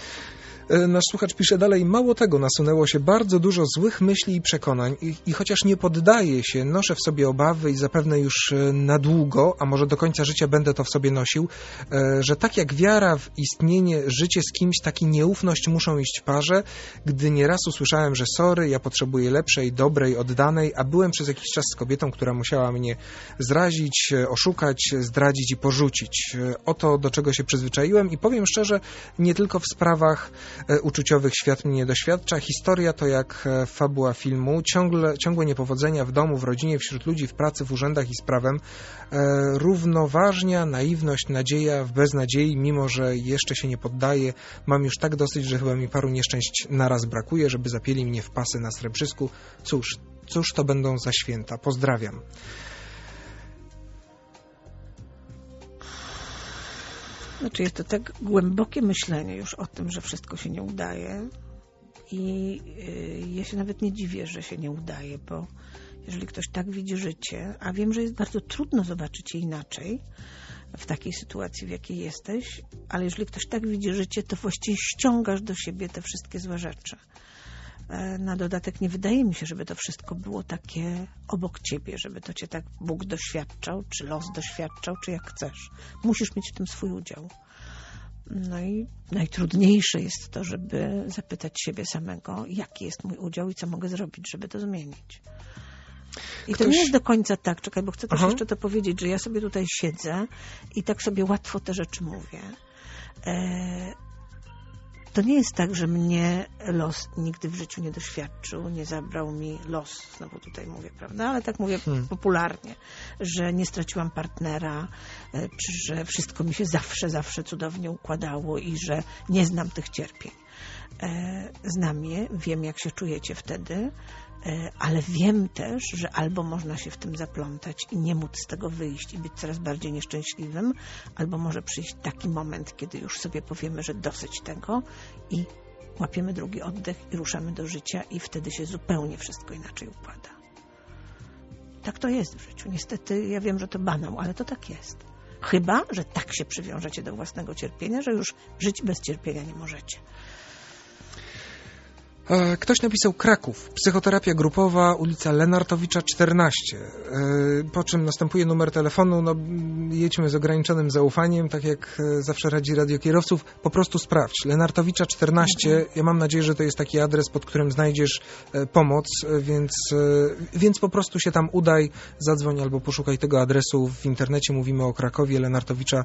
Nasz słuchacz pisze dalej, mało tego, nasunęło się bardzo dużo złych myśli i przekonań i, i chociaż nie poddaję się, noszę w sobie obawy i zapewne już na długo, a może do końca życia będę to w sobie nosił, że tak jak wiara w istnienie, życie z kimś, tak i nieufność muszą iść w parze, gdy nieraz usłyszałem, że sorry, ja potrzebuję lepszej, dobrej, oddanej, a byłem przez jakiś czas z kobietą, która musiała mnie zrazić, oszukać, zdradzić i porzucić. Oto do czego się przyzwyczaiłem i powiem szczerze, nie tylko w sprawach uczuciowych świat mnie nie doświadcza. Historia to jak fabuła filmu. Ciągle, ciągłe niepowodzenia w domu, w rodzinie, wśród ludzi, w pracy, w urzędach i z prawem. E, równoważnia, naiwność, nadzieja w beznadziei, mimo że jeszcze się nie poddaję. Mam już tak dosyć, że chyba mi paru nieszczęść naraz brakuje, żeby zapięli mnie w pasy na Srebrzysku. Cóż, cóż to będą za święta. Pozdrawiam. Znaczy jest to tak głębokie myślenie już o tym, że wszystko się nie udaje i yy, ja się nawet nie dziwię, że się nie udaje, bo jeżeli ktoś tak widzi życie, a wiem, że jest bardzo trudno zobaczyć je inaczej w takiej sytuacji, w jakiej jesteś, ale jeżeli ktoś tak widzi życie, to właściwie ściągasz do siebie te wszystkie złe rzeczy. Na dodatek nie wydaje mi się, żeby to wszystko było takie obok ciebie, żeby to cię tak Bóg doświadczał, czy los doświadczał, czy jak chcesz. Musisz mieć w tym swój udział. No i najtrudniejsze jest to, żeby zapytać siebie samego, jaki jest mój udział i co mogę zrobić, żeby to zmienić. I Ktoś... to nie jest do końca tak, czekaj, bo chcę też Aha. jeszcze to powiedzieć, że ja sobie tutaj siedzę i tak sobie łatwo te rzeczy mówię. E... To nie jest tak, że mnie los nigdy w życiu nie doświadczył, nie zabrał mi los, znowu tutaj mówię, prawda? Ale tak mówię hmm. popularnie, że nie straciłam partnera, czy że wszystko mi się zawsze, zawsze cudownie układało i że nie znam tych cierpień. Znam je, wiem jak się czujecie wtedy, ale wiem też, że albo można się w tym zaplątać i nie móc z tego wyjść i być coraz bardziej nieszczęśliwym, albo może przyjść taki moment, kiedy już sobie powiemy, że dosyć tego i łapiemy drugi oddech i ruszamy do życia i wtedy się zupełnie wszystko inaczej układa. Tak to jest w życiu. Niestety ja wiem, że to banał, ale to tak jest. Chyba, że tak się przywiążecie do własnego cierpienia, że już żyć bez cierpienia nie możecie. Ktoś napisał Kraków, psychoterapia grupowa, ulica Lenartowicza czternaście, po czym następuje numer telefonu, no jedźmy z ograniczonym zaufaniem, tak jak zawsze radzi radiokierowców, po prostu sprawdź, Lenartowicza czternaście, ja mam nadzieję, że to jest taki adres, pod którym znajdziesz pomoc, więc, więc po prostu się tam udaj, zadzwoń albo poszukaj tego adresu w internecie, mówimy o Krakowie, Lenartowicza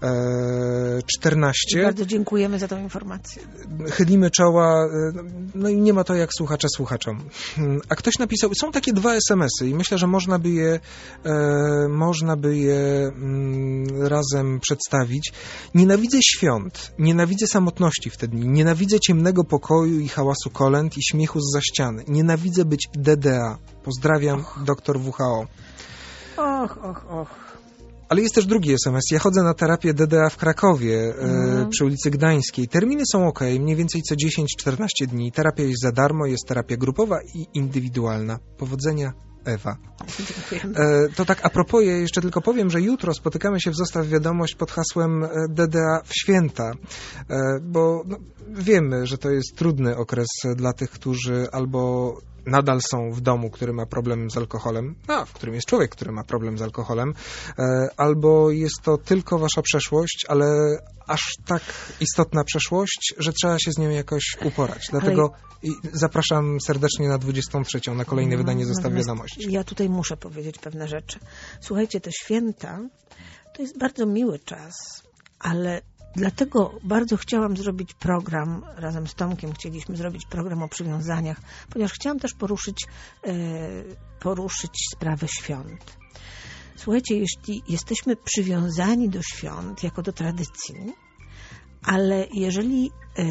czternaście. Bardzo dziękujemy za tę informację. Chylimy czoła, no i nie ma to jak słuchacza słuchaczom. A ktoś napisał, są takie dwa es em esy i myślę, że można by je, e, można by je mm, razem przedstawić. Nienawidzę świąt, nienawidzę samotności w te dni, nienawidzę ciemnego pokoju i hałasu kolęd i śmiechu zza ściany. Nienawidzę być D D A. Pozdrawiam, och. Doktor W H O. Och, och, och. Ale jest też drugi es em es. Ja chodzę na terapię D D A w Krakowie, mm. e, przy ulicy Gdańskiej. Terminy są ok, mniej więcej co dziesięć czternaście dni. Terapia jest za darmo, jest terapia grupowa i indywidualna. Powodzenia, Ewa. E, to tak a propos, ja jeszcze tylko powiem, że jutro spotykamy się w Zostaw Wiadomość pod hasłem D D A w święta, e, bo no, wiemy, że to jest trudny okres dla tych, którzy albo nadal są w domu, który ma problem z alkoholem, a w którym jest człowiek, który ma problem z alkoholem, e, albo jest to tylko wasza przeszłość, ale aż tak istotna przeszłość, że trzeba się z nią jakoś uporać. Dlatego ale... zapraszam serdecznie na dwudziestą trzecią, na kolejne no, wydanie Zostaw Wiadomości. Ja tutaj muszę powiedzieć pewne rzeczy. Słuchajcie, te święta to jest bardzo miły czas, ale dlatego bardzo chciałam zrobić program, razem z Tomkiem chcieliśmy zrobić program o przywiązaniach, ponieważ chciałam też poruszyć, e, poruszyć sprawę świąt. Słuchajcie, jeśli jesteśmy przywiązani do świąt jako do tradycji, ale jeżeli e,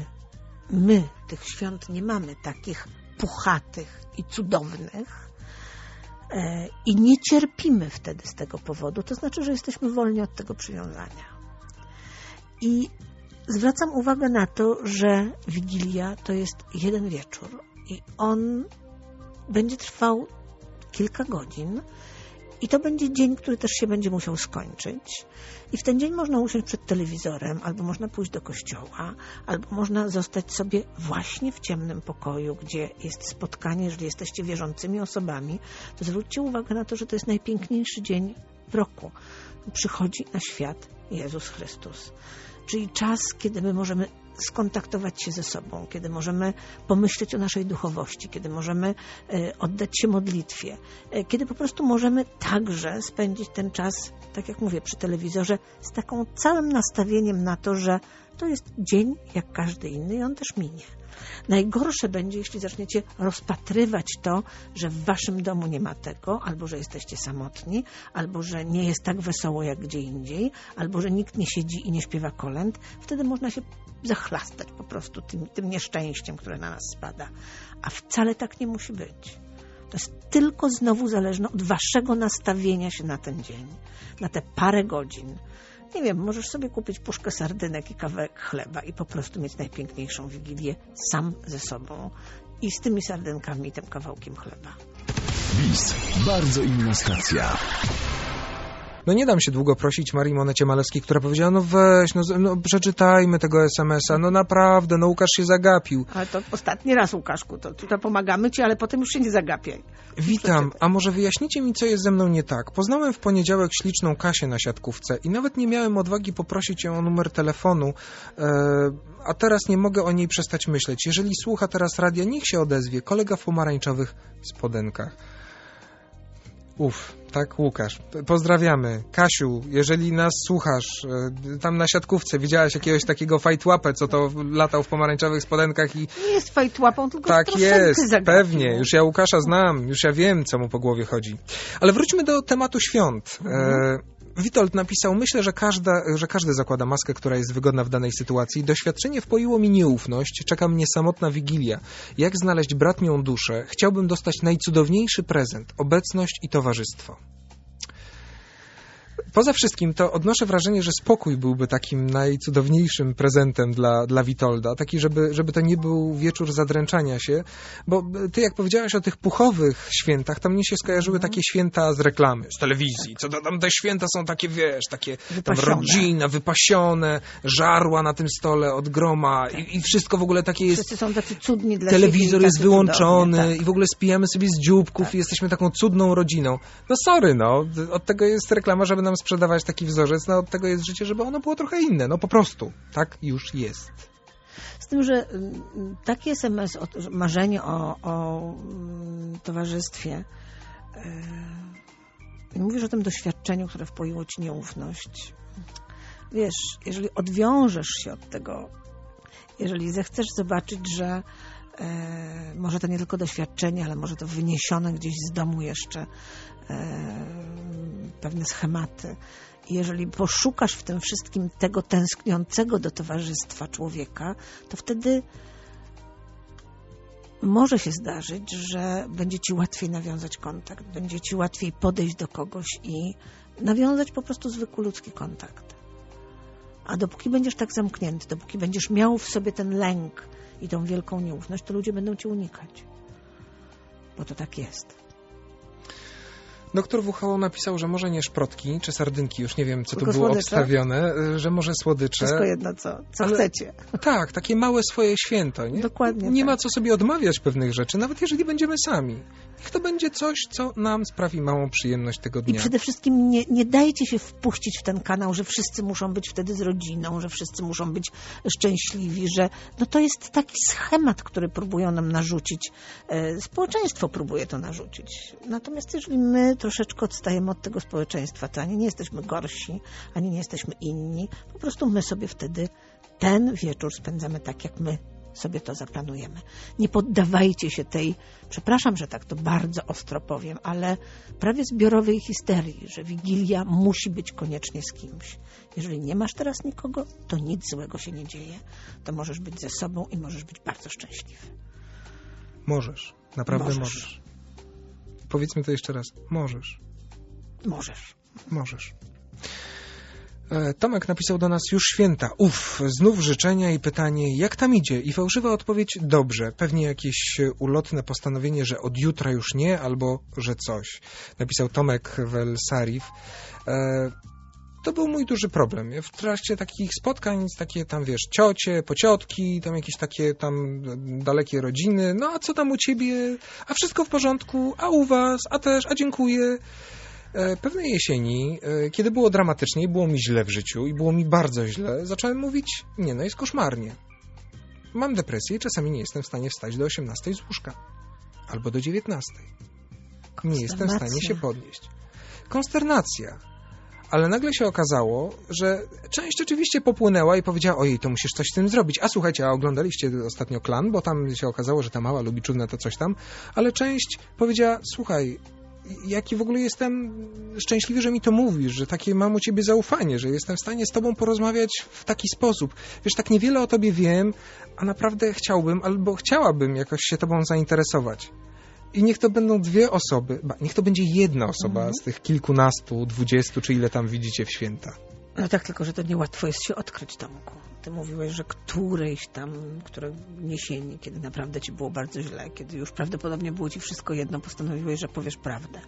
my tych świąt nie mamy takich puchatych i cudownych e, i nie cierpimy wtedy z tego powodu, to znaczy, że jesteśmy wolni od tego przywiązania. I zwracam uwagę na to, że Wigilia to jest jeden wieczór i on będzie trwał kilka godzin i to będzie dzień, który też się będzie musiał skończyć. I w ten dzień można usiąść przed telewizorem, albo można pójść do kościoła, albo można zostać sobie właśnie w ciemnym pokoju, gdzie jest spotkanie, jeżeli jesteście wierzącymi osobami, to zwróćcie uwagę na to, że to jest najpiękniejszy dzień w roku. Przychodzi na świat Jezus Chrystus. Czyli czas, kiedy my możemy skontaktować się ze sobą, kiedy możemy pomyśleć o naszej duchowości, kiedy możemy e, oddać się modlitwie, e, kiedy po prostu możemy także spędzić ten czas, tak jak mówię, przy telewizorze z taką całym nastawieniem na to, że to jest dzień jak każdy inny i on też minie. Najgorsze będzie, jeśli zaczniecie rozpatrywać to, że w waszym domu nie ma tego, albo że jesteście samotni, albo że nie jest tak wesoło jak gdzie indziej, albo że nikt nie siedzi i nie śpiewa kolęd. Wtedy można się zachlastać po prostu tym, tym nieszczęściem, które na nas spada. A wcale tak nie musi być. To jest tylko znowu zależne od waszego nastawienia się na ten dzień, na te parę godzin. Nie wiem, możesz sobie kupić puszkę sardynek i kawałek chleba i po prostu mieć najpiękniejszą Wigilię sam ze sobą i z tymi sardynkami i tym kawałkiem chleba. Bis. Bardzo inna stacja. No nie dam się długo prosić Marii Monecie Malewskiej, która powiedziała, no weź, no, no przeczytajmy tego es em es a, no naprawdę, no Łukasz się zagapił. Ale to ostatni raz, Łukaszku, to tutaj pomagamy ci, ale potem już się nie zagapiaj. Witam, a może wyjaśnicie mi, co jest ze mną nie tak? Poznałem w poniedziałek śliczną Kasię na siatkówce i nawet nie miałem odwagi poprosić ją o numer telefonu, e, a teraz nie mogę o niej przestać myśleć. Jeżeli słucha teraz radia, niech się odezwie, kolega w pomarańczowych spodenkach. Uf, tak, Łukasz. Pozdrawiamy. Kasiu, jeżeli nas słuchasz, tam na siatkówce widziałaś jakiegoś takiego fajtłapę, co to latał w pomarańczowych spodenkach i... Nie jest fajtłapą, tylko tak jest, zagapił. Pewnie. Już ja Łukasza znam, już ja wiem, co mu po głowie chodzi. Ale wróćmy do tematu świąt. Mhm. E, Witold napisał, myślę, że, każda, że każdy zakłada maskę, która jest wygodna w danej sytuacji. Doświadczenie wpoiło mi nieufność, czeka mnie samotna Wigilia. Jak znaleźć bratnią duszę? Chciałbym dostać najcudowniejszy prezent, obecność i towarzystwo. Poza wszystkim to odnoszę wrażenie, że spokój byłby takim najcudowniejszym prezentem dla, dla Witolda, taki, żeby, żeby to nie był wieczór zadręczania się, bo ty jak powiedziałaś o tych puchowych świętach, to mnie się skojarzyły mm. takie święta z reklamy, z telewizji, co to tam te święta są takie, wiesz, takie tam rodzina, wypasione, żarła na tym stole od groma tak. i, i wszystko w ogóle takie jest... Wszyscy są tacy cudni dla telewizor siebie, jest wyłączony cudownie, tak. i w ogóle spijamy sobie z dzióbków tak. i jesteśmy taką cudną rodziną. No sorry, no, od tego jest reklama, żeby nam sprzedawać taki wzorzec, no od tego jest życie, żeby ono było trochę inne, no po prostu, tak już jest. Z tym, że taki es em es, marzenie o, o towarzystwie, yy, mówisz o tym doświadczeniu, które wpoiło ci nieufność. Wiesz, jeżeli odwiążesz się od tego, jeżeli zechcesz zobaczyć, że e, może to nie tylko doświadczenie, ale może to wyniesione gdzieś z domu jeszcze e, pewne schematy. I jeżeli poszukasz w tym wszystkim tego tęskniącego do towarzystwa człowieka, to wtedy może się zdarzyć, że będzie ci łatwiej nawiązać kontakt, będzie ci łatwiej podejść do kogoś i nawiązać po prostu zwykły ludzki kontakt. A dopóki będziesz tak zamknięty, dopóki będziesz miał w sobie ten lęk i tą wielką nieufność, to ludzie będą cię unikać. Bo to tak jest. Doktor W H O napisał, że może nie szprotki czy sardynki, już nie wiem, co tylko tu było słodycze? Obstawione, że może słodycze. Wszystko jedno, co, co ale, chcecie. Tak, takie małe swoje święto. Nie, Dokładnie nie tak. ma co sobie odmawiać pewnych rzeczy, nawet jeżeli będziemy sami. Niech to będzie coś, co nam sprawi małą przyjemność tego dnia. I przede wszystkim nie, nie dajcie się wpuścić w ten kanał, że wszyscy muszą być wtedy z rodziną, że wszyscy muszą być szczęśliwi, że no to jest taki schemat, który próbują nam narzucić. E, społeczeństwo próbuje to narzucić. Natomiast jeżeli my troszeczkę odstajemy od tego społeczeństwa, to ani nie jesteśmy gorsi, ani nie jesteśmy inni. Po prostu my sobie wtedy ten wieczór spędzamy tak, jak my sobie to zaplanujemy. Nie poddawajcie się tej, przepraszam, że tak to bardzo ostro powiem, ale prawie zbiorowej histerii, że Wigilia musi być koniecznie z kimś. Jeżeli nie masz teraz nikogo, to nic złego się nie dzieje. To możesz być ze sobą i możesz być bardzo szczęśliwy. Możesz. Naprawdę możesz. Możesz. Powiedzmy to jeszcze raz. Możesz. Możesz. Możesz. Tomek napisał do nas: już święta. Uff, znów życzenia i pytanie, jak tam idzie? I fałszywa odpowiedź: dobrze. Pewnie jakieś ulotne postanowienie, że od jutra już nie, albo że coś. Napisał Tomek Welsarif. E, to był mój duży problem. W trakcie takich spotkań, takie tam, wiesz, ciocie, pociotki, tam jakieś takie tam dalekie rodziny. No a co tam u ciebie? A wszystko w porządku? A u was? A też? A dziękuję. Pewnej jesieni, kiedy było dramatycznie, było mi źle w życiu i było mi bardzo źle, zacząłem mówić: nie, no jest koszmarnie. Mam depresję i czasami nie jestem w stanie wstać do osiemnastej z łóżka. Albo do dziewiętnastej. Nie jestem w stanie się podnieść. Konsternacja. Ale nagle się okazało, że część oczywiście popłynęła i powiedziała: ojej, to musisz coś z tym zrobić. A słuchajcie, a oglądaliście ostatnio Klan, bo tam się okazało, że ta mała lubi czudne to coś tam. Ale część powiedziała: słuchaj, jaki w ogóle jestem szczęśliwy, że mi to mówisz, że takie mam u ciebie zaufanie, że jestem w stanie z tobą porozmawiać w taki sposób. Wiesz, tak niewiele o tobie wiem, a naprawdę chciałbym, albo chciałabym jakoś się tobą zainteresować. I niech to będą dwie osoby, niech to będzie jedna osoba mhm. z tych kilkunastu, dwudziestu, czy ile tam widzicie w święta. No tak, tylko że to niełatwo jest się odkryć, Tomku. Ty mówiłeś, że którejś tam, które jesieni, kiedy naprawdę ci było bardzo źle, kiedy już prawdopodobnie było ci wszystko jedno, postanowiłeś, że powiesz prawdę.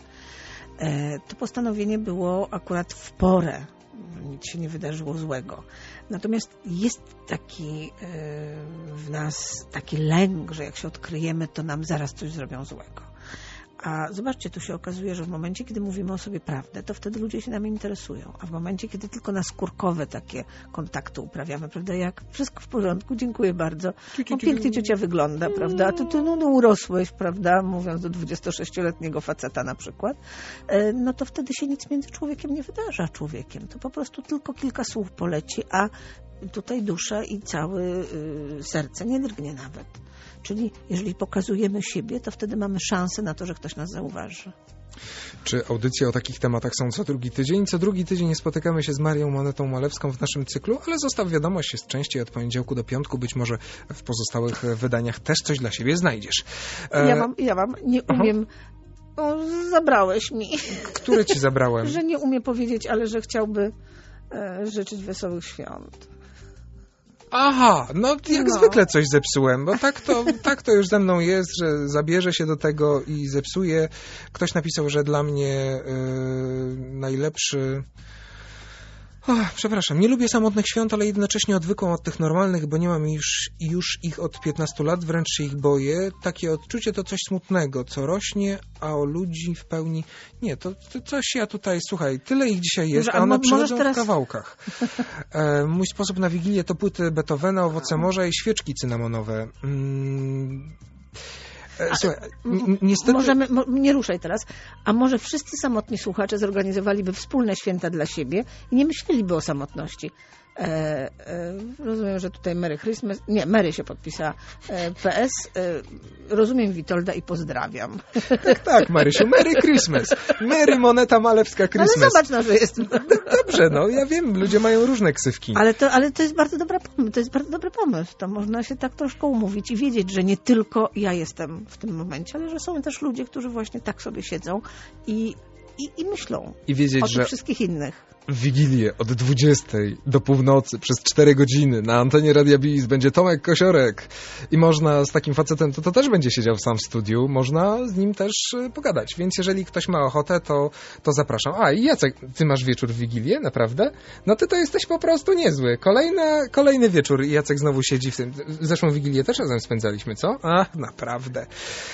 E, to postanowienie było akurat w porę. Nic się nie wydarzyło złego. Natomiast jest taki e, w nas taki lęk, że jak się odkryjemy, to nam zaraz coś zrobią złego. A zobaczcie, tu się okazuje, że w momencie, kiedy mówimy o sobie prawdę, to wtedy ludzie się nami interesują. A w momencie, kiedy tylko naskórkowe takie kontakty uprawiamy, prawda, jak wszystko w porządku, dziękuję bardzo, no, pięknie ciocia wygląda, prawda, a ty, ty no, no urosłeś, prawda, mówiąc do dwudziestosześcioletniego faceta na przykład, no to wtedy się nic między człowiekiem nie wydarza człowiekiem. To po prostu tylko kilka słów poleci, a tutaj dusza i całe y, serce nie drgnie nawet. Czyli jeżeli pokazujemy siebie, to wtedy mamy szansę na to, że ktoś nas zauważy. Czy audycje o takich tematach są co drugi tydzień? Co drugi tydzień spotykamy się z Marią Monetą Malewską w naszym cyklu, ale zostaw wiadomość, jest częściej od poniedziałku do piątku. Być może w pozostałych wydaniach też coś dla siebie znajdziesz. E... Ja mam, ja mam, nie umiem O, zabrałeś mi. Które ci zabrałem? Że nie umie powiedzieć, ale że chciałby e, życzyć wesołych świąt. Aha, no jak No. zwykle coś zepsułem, bo tak to, tak to już ze mną jest, że zabierze się do tego i zepsuje. Ktoś napisał, że dla mnie yy, najlepszy... O, przepraszam, nie lubię samotnych świąt, ale jednocześnie odwykłam od tych normalnych, bo nie mam już, już ich od piętnastu lat, wręcz się ich boję. Takie odczucie to coś smutnego, co rośnie, a o ludzi w pełni... Nie, to, to coś ja tutaj, słuchaj, tyle ich dzisiaj jest, Dobrze, a one mo- przychodzą teraz... w kawałkach. E, mój sposób na Wigilię to płyty Beethovena, Owoce morza i świeczki cynamonowe. Mm. E, słuchaj, ni- niestety... Możemy, mo, nie ruszaj teraz. A może wszyscy samotni słuchacze zorganizowaliby wspólne święta dla siebie i nie myśleliby o samotności. E, e, rozumiem, że tutaj Merry Christmas... Nie, Mary się podpisała. E, P S. E, rozumiem Witolda i pozdrawiam. Tak, tak, Marysiu, Merry Christmas. Merry Moneta Malewska Christmas. Ale zobacz, no, że jest... Dobrze, no, ja wiem, ludzie mają różne ksywki. Ale to, ale to jest bardzo dobra pomysł. To jest bardzo dobry pomysł. To można się tak troszkę umówić i wiedzieć, że nie tylko ja jestem w tym momencie, ale że są też ludzie, którzy właśnie tak sobie siedzą i, i, i myślą I wiedzieć, o tych że wszystkich innych. w Wigilię od dwudziestej do północy przez cztery godziny na antenie Radia Bis będzie Tomek Kosiorek i można z takim facetem, to, to też będzie siedział sam w studiu, można z nim też y, pogadać, więc jeżeli ktoś ma ochotę, to, to zapraszam. A i Jacek, ty masz wieczór w Wigilię, naprawdę? No ty to jesteś po prostu niezły. Kolejna, kolejny wieczór i Jacek znowu siedzi w tym. Zeszłą Wigilię też razem spędzaliśmy, co? A, naprawdę.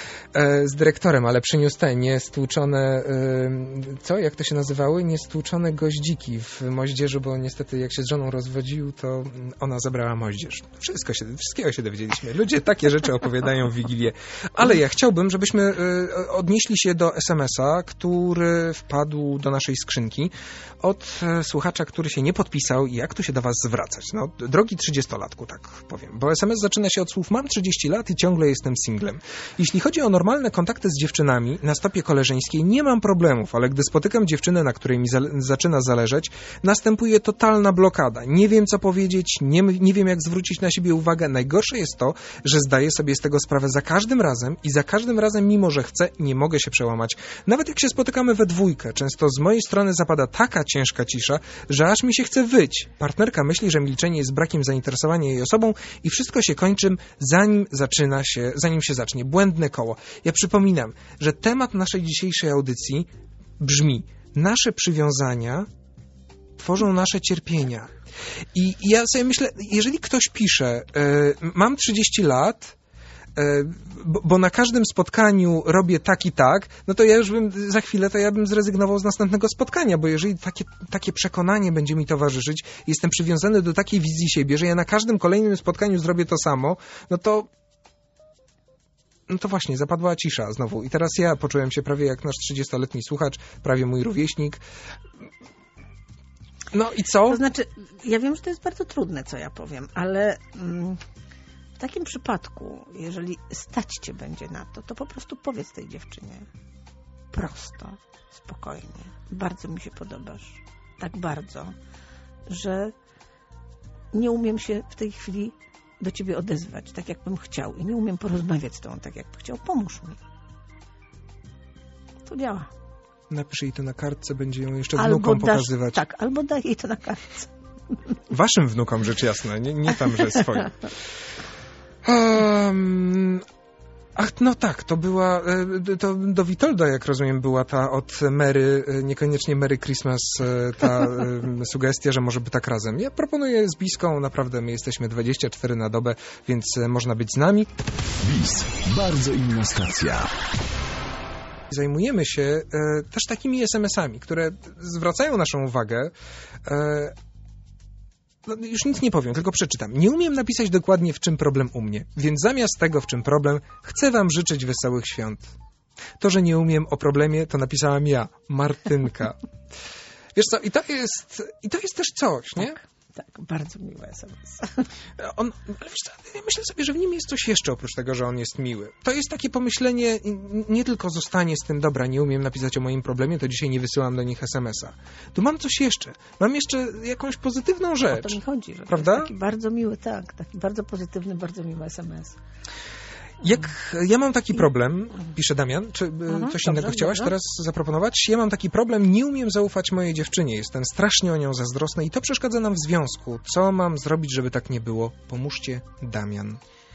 Z dyrektorem, ale przyniósł te niestłuczone, co, jak to się nazywały? Niestłuczone goździki w moździerzu, bo niestety jak się z żoną rozwodził, to ona zabrała moździerz. Wszystko się, wszystkiego się dowiedzieliśmy. Ludzie takie rzeczy opowiadają w Wigilię. Ale ja chciałbym, żebyśmy odnieśli się do es em es a, który wpadł do naszej skrzynki od słuchacza, który się nie podpisał i jak tu się do was zwracać. No, drogi trzydziestolatku, tak powiem, bo es em es zaczyna się od słów: mam trzydzieści lat i ciągle jestem singlem. Jeśli chodzi o normalne kontakty z dziewczynami na stopie koleżeńskiej, nie mam problemów, ale gdy spotykam dziewczynę, na której mi za- zaczyna zależeć, następuje totalna blokada. Nie wiem, co powiedzieć, nie, nie wiem, jak zwrócić na siebie uwagę. Najgorsze jest to, że zdaję sobie z tego sprawę za każdym razem i za każdym razem, mimo że chcę, nie mogę się przełamać. Nawet jak się spotykamy we dwójkę, często z mojej strony zapada taka ciężka cisza, że aż mi się chce wyć. Partnerka myśli, że milczenie jest brakiem zainteresowania jej osobą i wszystko się kończy, zanim zaczyna się, zanim się zacznie. Błędne koło. Ja przypominam, że temat naszej dzisiejszej audycji brzmi: nasze przywiązania tworzą nasze cierpienia. I ja sobie myślę, jeżeli ktoś pisze, y, mam trzydzieści lat, y, bo, bo na każdym spotkaniu robię tak i tak, no to ja już bym, za chwilę to ja bym zrezygnował z następnego spotkania, bo jeżeli takie, takie przekonanie będzie mi towarzyszyć, jestem przywiązany do takiej wizji siebie, że ja na każdym kolejnym spotkaniu zrobię to samo, no to No to właśnie, zapadła cisza znowu. I teraz ja poczułem się prawie jak nasz trzydziestoletni słuchacz, prawie mój rówieśnik. No i co? To znaczy, ja wiem, że to jest bardzo trudne, co ja powiem, ale mm, w takim przypadku, jeżeli stać cię będzie na to, to po prostu powiedz tej dziewczynie prosto, spokojnie. Bardzo mi się podobasz. Tak bardzo, że nie umiem się w tej chwili do ciebie odezwać, tak jakbym chciał, i nie umiem porozmawiać z tobą tak, jakbym chciał. Pomóż mi. To działa. Napisz jej to na kartce, będzie ją jeszcze Albo wnukom dasz, pokazywać. Tak, albo daj jej to na kartce. Waszym wnukom, rzecz jasna, nie, nie tam, że swoim. Um, ach, no tak, to była, to do Witolda, jak rozumiem, była ta od Mary, niekoniecznie Merry Christmas, ta sugestia, że może by tak razem. Ja proponuję z Biską, naprawdę my jesteśmy dwadzieścia cztery na dobę, więc można być z nami. Bis, bardzo inna stacja. Zajmujemy się e, też takimi es em es ami, które zwracają naszą uwagę. E, no, już nic nie powiem, tylko przeczytam. Nie umiem napisać dokładnie, w czym problem u mnie, więc zamiast tego, w czym problem, chcę wam życzyć wesołych świąt. To, że nie umiem o problemie, to napisałam ja, Martynka. Wiesz co, i to jest, i to jest też coś, nie? Tak, tak, bardzo miły es em es. On, ale wiesz co, ja myślę sobie, że w nim jest coś jeszcze oprócz tego, że on jest miły. To jest takie pomyślenie, nie tylko zostanie z tym, dobra, nie umiem napisać o moim problemie, to dzisiaj nie wysyłam do nich es em es a. Tu mam coś jeszcze. Mam jeszcze jakąś pozytywną rzecz. O to mi chodzi, że prawda? To jest taki bardzo miły, tak, taki bardzo pozytywny, bardzo miły es em es. Jak ja mam taki problem, pisze Damian, czy Aha, coś dobrze, innego chciałaś dobrze. teraz zaproponować? Ja mam taki problem, nie umiem zaufać mojej dziewczynie, jestem strasznie o nią zazdrosny i to przeszkadza nam w związku. Co mam zrobić, żeby tak nie było? Pomóżcie, Damian.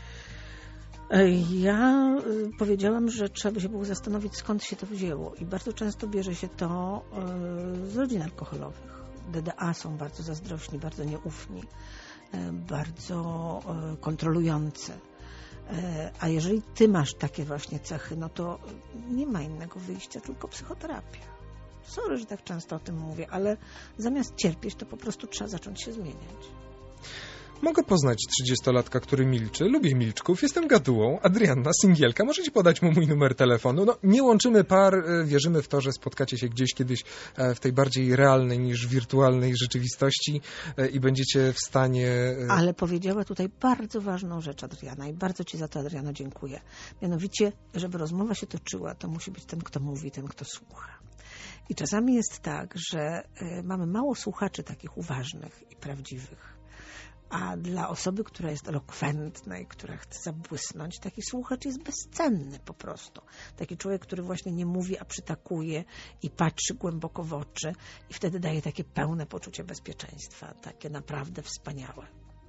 Ja y, powiedziałam, że trzeba by się było zastanowić, skąd się to wzięło. I bardzo często bierze się to y, z rodzin alkoholowych. D D A są bardzo zazdrośni, bardzo nieufni, y, bardzo y, kontrolujący. Y, a jeżeli ty masz takie właśnie cechy, no to nie ma innego wyjścia, tylko psychoterapia. Sorry, że tak często o tym mówię, ale zamiast cierpieć, to po prostu trzeba zacząć się zmieniać. Mogę poznać trzydziestolatka, który milczy. Lubię milczków. Jestem gadułą. Adrianna, singielka. Możecie podać mu mój numer telefonu. No, nie łączymy par. Wierzymy w to, że spotkacie się gdzieś kiedyś w tej bardziej realnej niż wirtualnej rzeczywistości i będziecie w stanie... Ale powiedziała tutaj bardzo ważną rzecz Adriana i bardzo ci za to, Adriano, dziękuję. Mianowicie, żeby rozmowa się toczyła, to musi być ten, kto mówi, ten, kto słucha. I czasami jest tak, że y, mamy mało słuchaczy takich uważnych i prawdziwych. A dla osoby, która jest elokwentna i która chce zabłysnąć, taki słuchacz jest bezcenny po prostu. Taki człowiek, który właśnie nie mówi, a przytakuje i patrzy głęboko w oczy i wtedy daje takie pełne poczucie bezpieczeństwa, takie naprawdę wspaniałe.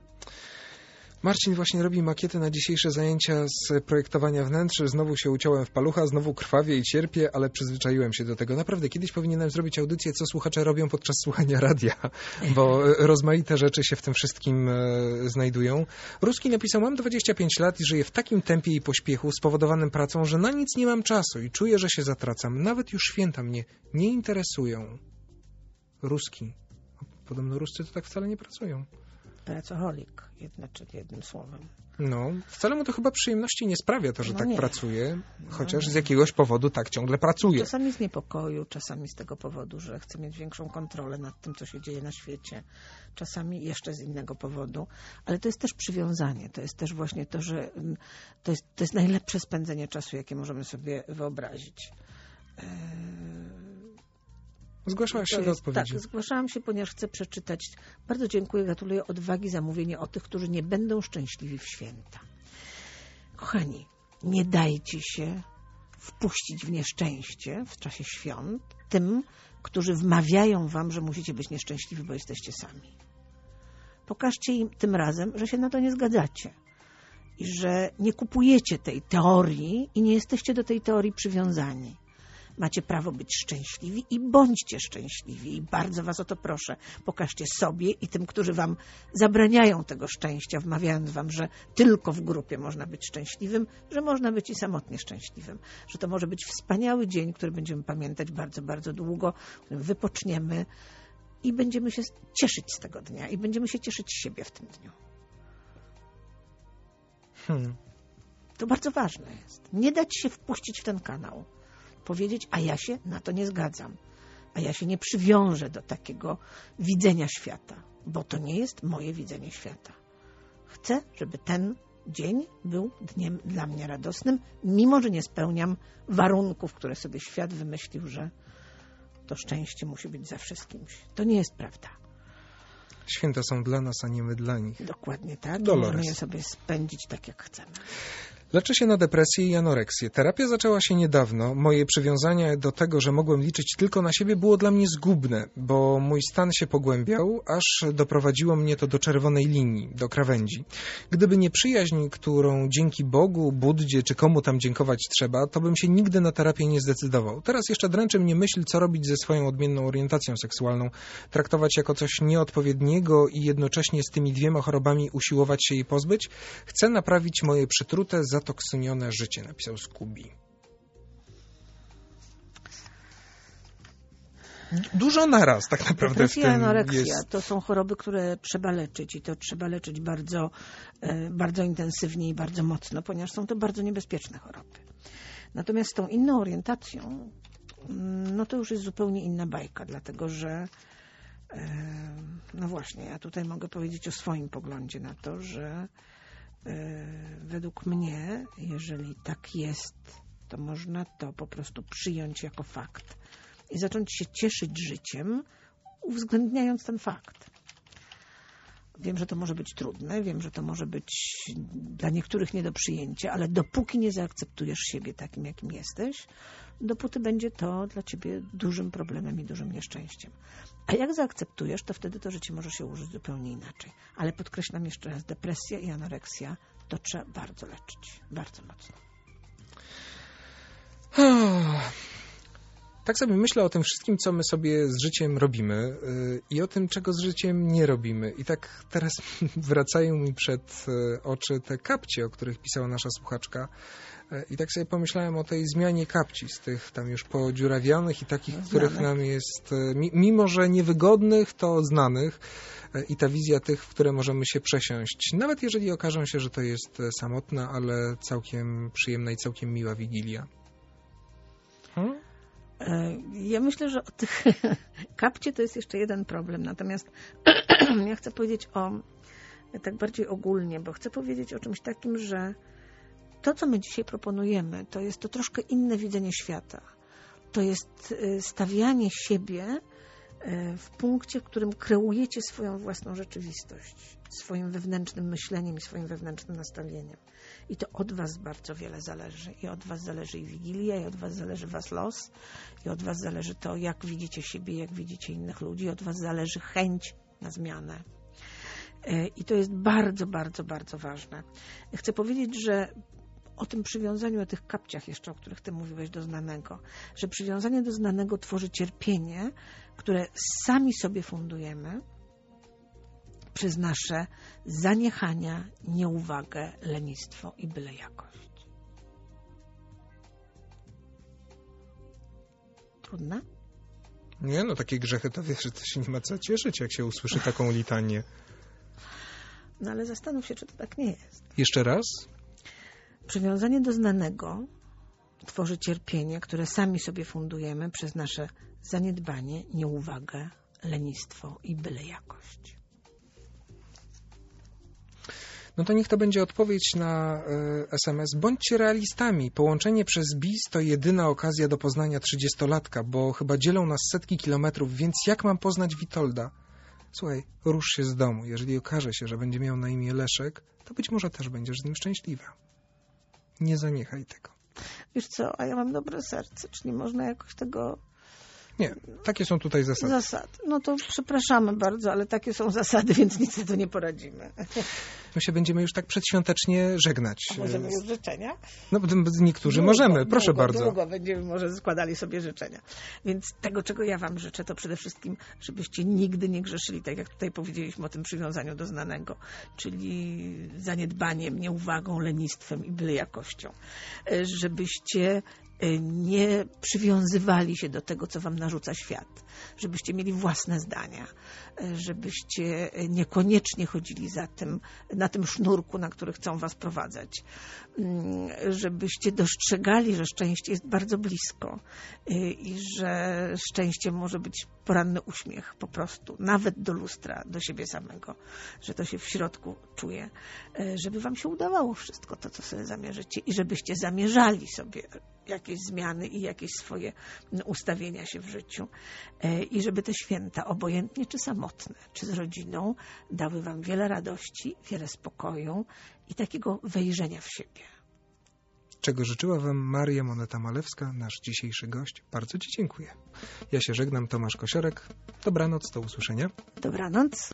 Marcin właśnie robi makiety na dzisiejsze zajęcia z projektowania wnętrzy. Znowu się uciąłem w palucha, znowu krwawię i cierpię, ale przyzwyczaiłem się do tego. Naprawdę, kiedyś powinienem zrobić audycję, co słuchacze robią podczas słuchania radia, bo rozmaite rzeczy się w tym wszystkim e, znajdują. Ruski napisał, mam dwadzieścia pięć lat i żyję w takim tempie i pośpiechu spowodowanym pracą, że na nic nie mam czasu i czuję, że się zatracam. Nawet już święta mnie nie interesują. Ruski. Podobno Ruscy to tak wcale nie pracują. Pracoholik, jedna, czy jednym słowem. No, wcale mu to chyba przyjemności nie sprawia to, że No tak nie. pracuje, chociaż nie. z jakiegoś powodu tak ciągle pracuje. Czasami z niepokoju, czasami z tego powodu, że chce mieć większą kontrolę nad tym, co się dzieje na świecie. Czasami jeszcze z innego powodu. Ale to jest też przywiązanie. To jest też właśnie to, że mm, to jest, to jest najlepsze spędzenie czasu, jakie możemy sobie wyobrazić. Eee, Zgłaszałaś się To do jest- odpowiedzi. Tak, zgłaszałam się, ponieważ chcę przeczytać. Bardzo dziękuję, gratuluję odwagi za mówienie o tych, którzy nie będą szczęśliwi w święta. Kochani, nie dajcie się wpuścić w nieszczęście w czasie świąt tym, którzy wmawiają wam, że musicie być nieszczęśliwi, bo jesteście sami. Pokażcie im tym razem, że się na to nie zgadzacie i że nie kupujecie tej teorii i nie jesteście do tej teorii przywiązani. Macie prawo być szczęśliwi i bądźcie szczęśliwi. I bardzo was o to proszę. Pokażcie sobie i tym, którzy wam zabraniają tego szczęścia, wmawiając wam, że tylko w grupie można być szczęśliwym, że można być i samotnie szczęśliwym. Że to może być wspaniały dzień, który będziemy pamiętać bardzo, bardzo długo, w którym wypoczniemy i będziemy się cieszyć z tego dnia i będziemy się cieszyć z siebie w tym dniu. Hmm. To bardzo ważne jest. Nie dać się wpuścić w ten kanał. Powiedzieć, a ja się na to nie zgadzam. A ja się nie przywiążę do takiego widzenia świata, bo to nie jest moje widzenie świata. Chcę, żeby ten dzień był dniem dla mnie radosnym, mimo że nie spełniam warunków, które sobie świat wymyślił, że to szczęście musi być zawsze z kimś. To nie jest prawda. Święta są dla nas, a nie my dla nich. Dokładnie tak. Dolores. Możemy je sobie spędzić tak, jak chcemy. Leczę się na depresję i anoreksję. Terapia zaczęła się niedawno. Moje przywiązanie do tego, że mogłem liczyć tylko na siebie, było dla mnie zgubne, bo mój stan się pogłębiał, aż doprowadziło mnie to do czerwonej linii, do krawędzi. Gdyby nie przyjaźń, którą dzięki Bogu, Buddzie czy komu tam dziękować trzeba, to bym się nigdy na terapię nie zdecydował. Teraz jeszcze dręczy mnie myśl, co robić ze swoją odmienną orientacją seksualną. Traktować jako coś nieodpowiedniego i jednocześnie z tymi dwiema chorobami usiłować się jej pozbyć. Chcę naprawić moje przytrute, zatoksynione życie, napisał Skubi. Dużo naraz tak naprawdę w Depresja, tym anoreksja jest. to są choroby, które trzeba leczyć i to trzeba leczyć bardzo, e, bardzo intensywnie i bardzo mocno, ponieważ są to bardzo niebezpieczne choroby. Natomiast z tą inną orientacją, mm, no to już jest zupełnie inna bajka, dlatego że e, no właśnie, ja tutaj mogę powiedzieć o swoim poglądzie na to, że według mnie, jeżeli tak jest, to można to po prostu przyjąć jako fakt i zacząć się cieszyć życiem, uwzględniając ten fakt. Wiem, że to może być trudne, wiem, że to może być dla niektórych nie do przyjęcia, ale dopóki nie zaakceptujesz siebie takim, jakim jesteś, dopóty będzie to dla ciebie dużym problemem i dużym nieszczęściem. A jak zaakceptujesz, to wtedy to życie może się ułożyć zupełnie inaczej. Ale podkreślam jeszcze raz, depresja i anoreksja to trzeba bardzo leczyć, bardzo mocno. Tak sobie myślę o tym wszystkim, co my sobie z życiem robimy yy, i o tym, czego z życiem nie robimy. I tak teraz wracają mi przed yy, oczy te kapcie, o których pisała nasza słuchaczka. Yy, I tak sobie pomyślałem o tej zmianie kapci, z tych tam już podziurawionych i takich, no, których nam jest, yy, mi, mimo że niewygodnych, to znanych. Yy, I ta wizja tych, w które możemy się przesiąść. Nawet jeżeli okaże się, że to jest samotna, ale całkiem przyjemna i całkiem miła wigilia. Hmm? Ja myślę, że o tych kapcie to jest jeszcze jeden problem. Natomiast ja chcę powiedzieć o tak bardziej ogólnie, bo chcę powiedzieć o czymś takim, że to, co my dzisiaj proponujemy, to jest to troszkę inne widzenie świata. To jest stawianie siebie w punkcie, w którym kreujecie swoją własną rzeczywistość, swoim wewnętrznym myśleniem i swoim wewnętrznym nastawieniem. I to od was bardzo wiele zależy. I od was zależy i Wigilia, i od was zależy was los, i od was zależy to, jak widzicie siebie, jak widzicie innych ludzi, od was zależy chęć na zmianę. I to jest bardzo, bardzo, bardzo ważne. Chcę powiedzieć, że o tym przywiązaniu, o tych kapciach jeszcze, o których ty mówiłeś, do znanego, że przywiązanie do znanego tworzy cierpienie, które sami sobie fundujemy przez nasze zaniechania, nieuwagę, lenistwo i byle jakość. Trudne? Nie, no takie grzechy to wiesz, że to się nie ma co cieszyć, jak się usłyszy taką litanię. No ale zastanów się, czy to tak nie jest. Jeszcze raz? Przywiązanie do znanego tworzy cierpienie, które sami sobie fundujemy przez nasze zaniedbanie, nieuwagę, lenistwo i byle jakość. No to niech to będzie odpowiedź na y, es em es. Bądźcie realistami. Połączenie przez B I S to jedyna okazja do poznania trzydziestolatka, bo chyba dzielą nas setki kilometrów, więc jak mam poznać Witolda? Słuchaj, rusz się z domu. Jeżeli okaże się, że będzie miał na imię Leszek, to być może też będziesz z nim szczęśliwa. Nie zaniechaj tego. Wiesz co, a ja mam dobre serce, czy nie można jakoś tego... Nie, takie są tutaj zasady. Zasady. No to przepraszamy bardzo, ale takie są zasady, więc nic na to nie poradzimy. My się będziemy już tak przedświątecznie żegnać. A możemy już życzenia? No, niektórzy długo, możemy, proszę długo, bardzo. Długo będziemy może składali sobie życzenia. Więc tego, czego ja wam życzę, to przede wszystkim, żebyście nigdy nie grzeszyli, tak jak tutaj powiedzieliśmy o tym przywiązaniu do znanego, czyli zaniedbaniem, nieuwagą, lenistwem i byle jakością. Żebyście nie przywiązywali się do tego, co wam narzuca świat, żebyście mieli własne zdania, żebyście niekoniecznie chodzili za tym, na tym sznurku, na który chcą was prowadzać, żebyście dostrzegali, że szczęście jest bardzo blisko i że szczęście może być poranny uśmiech po prostu, nawet do lustra, do siebie samego, że to się w środku czuje, żeby wam się udawało wszystko to, co sobie zamierzycie i żebyście zamierzali sobie jakieś zmiany i jakieś swoje ustawienia się w życiu. I żeby te święta, obojętnie czy samotne, czy z rodziną, dały wam wiele radości, wiele spokoju i takiego wejrzenia w siebie. Czego życzyła wam Maria Moneta-Malewska, nasz dzisiejszy gość. Bardzo ci dziękuję. Ja się żegnam, Tomasz Kosiorek. Dobranoc, do usłyszenia. Dobranoc.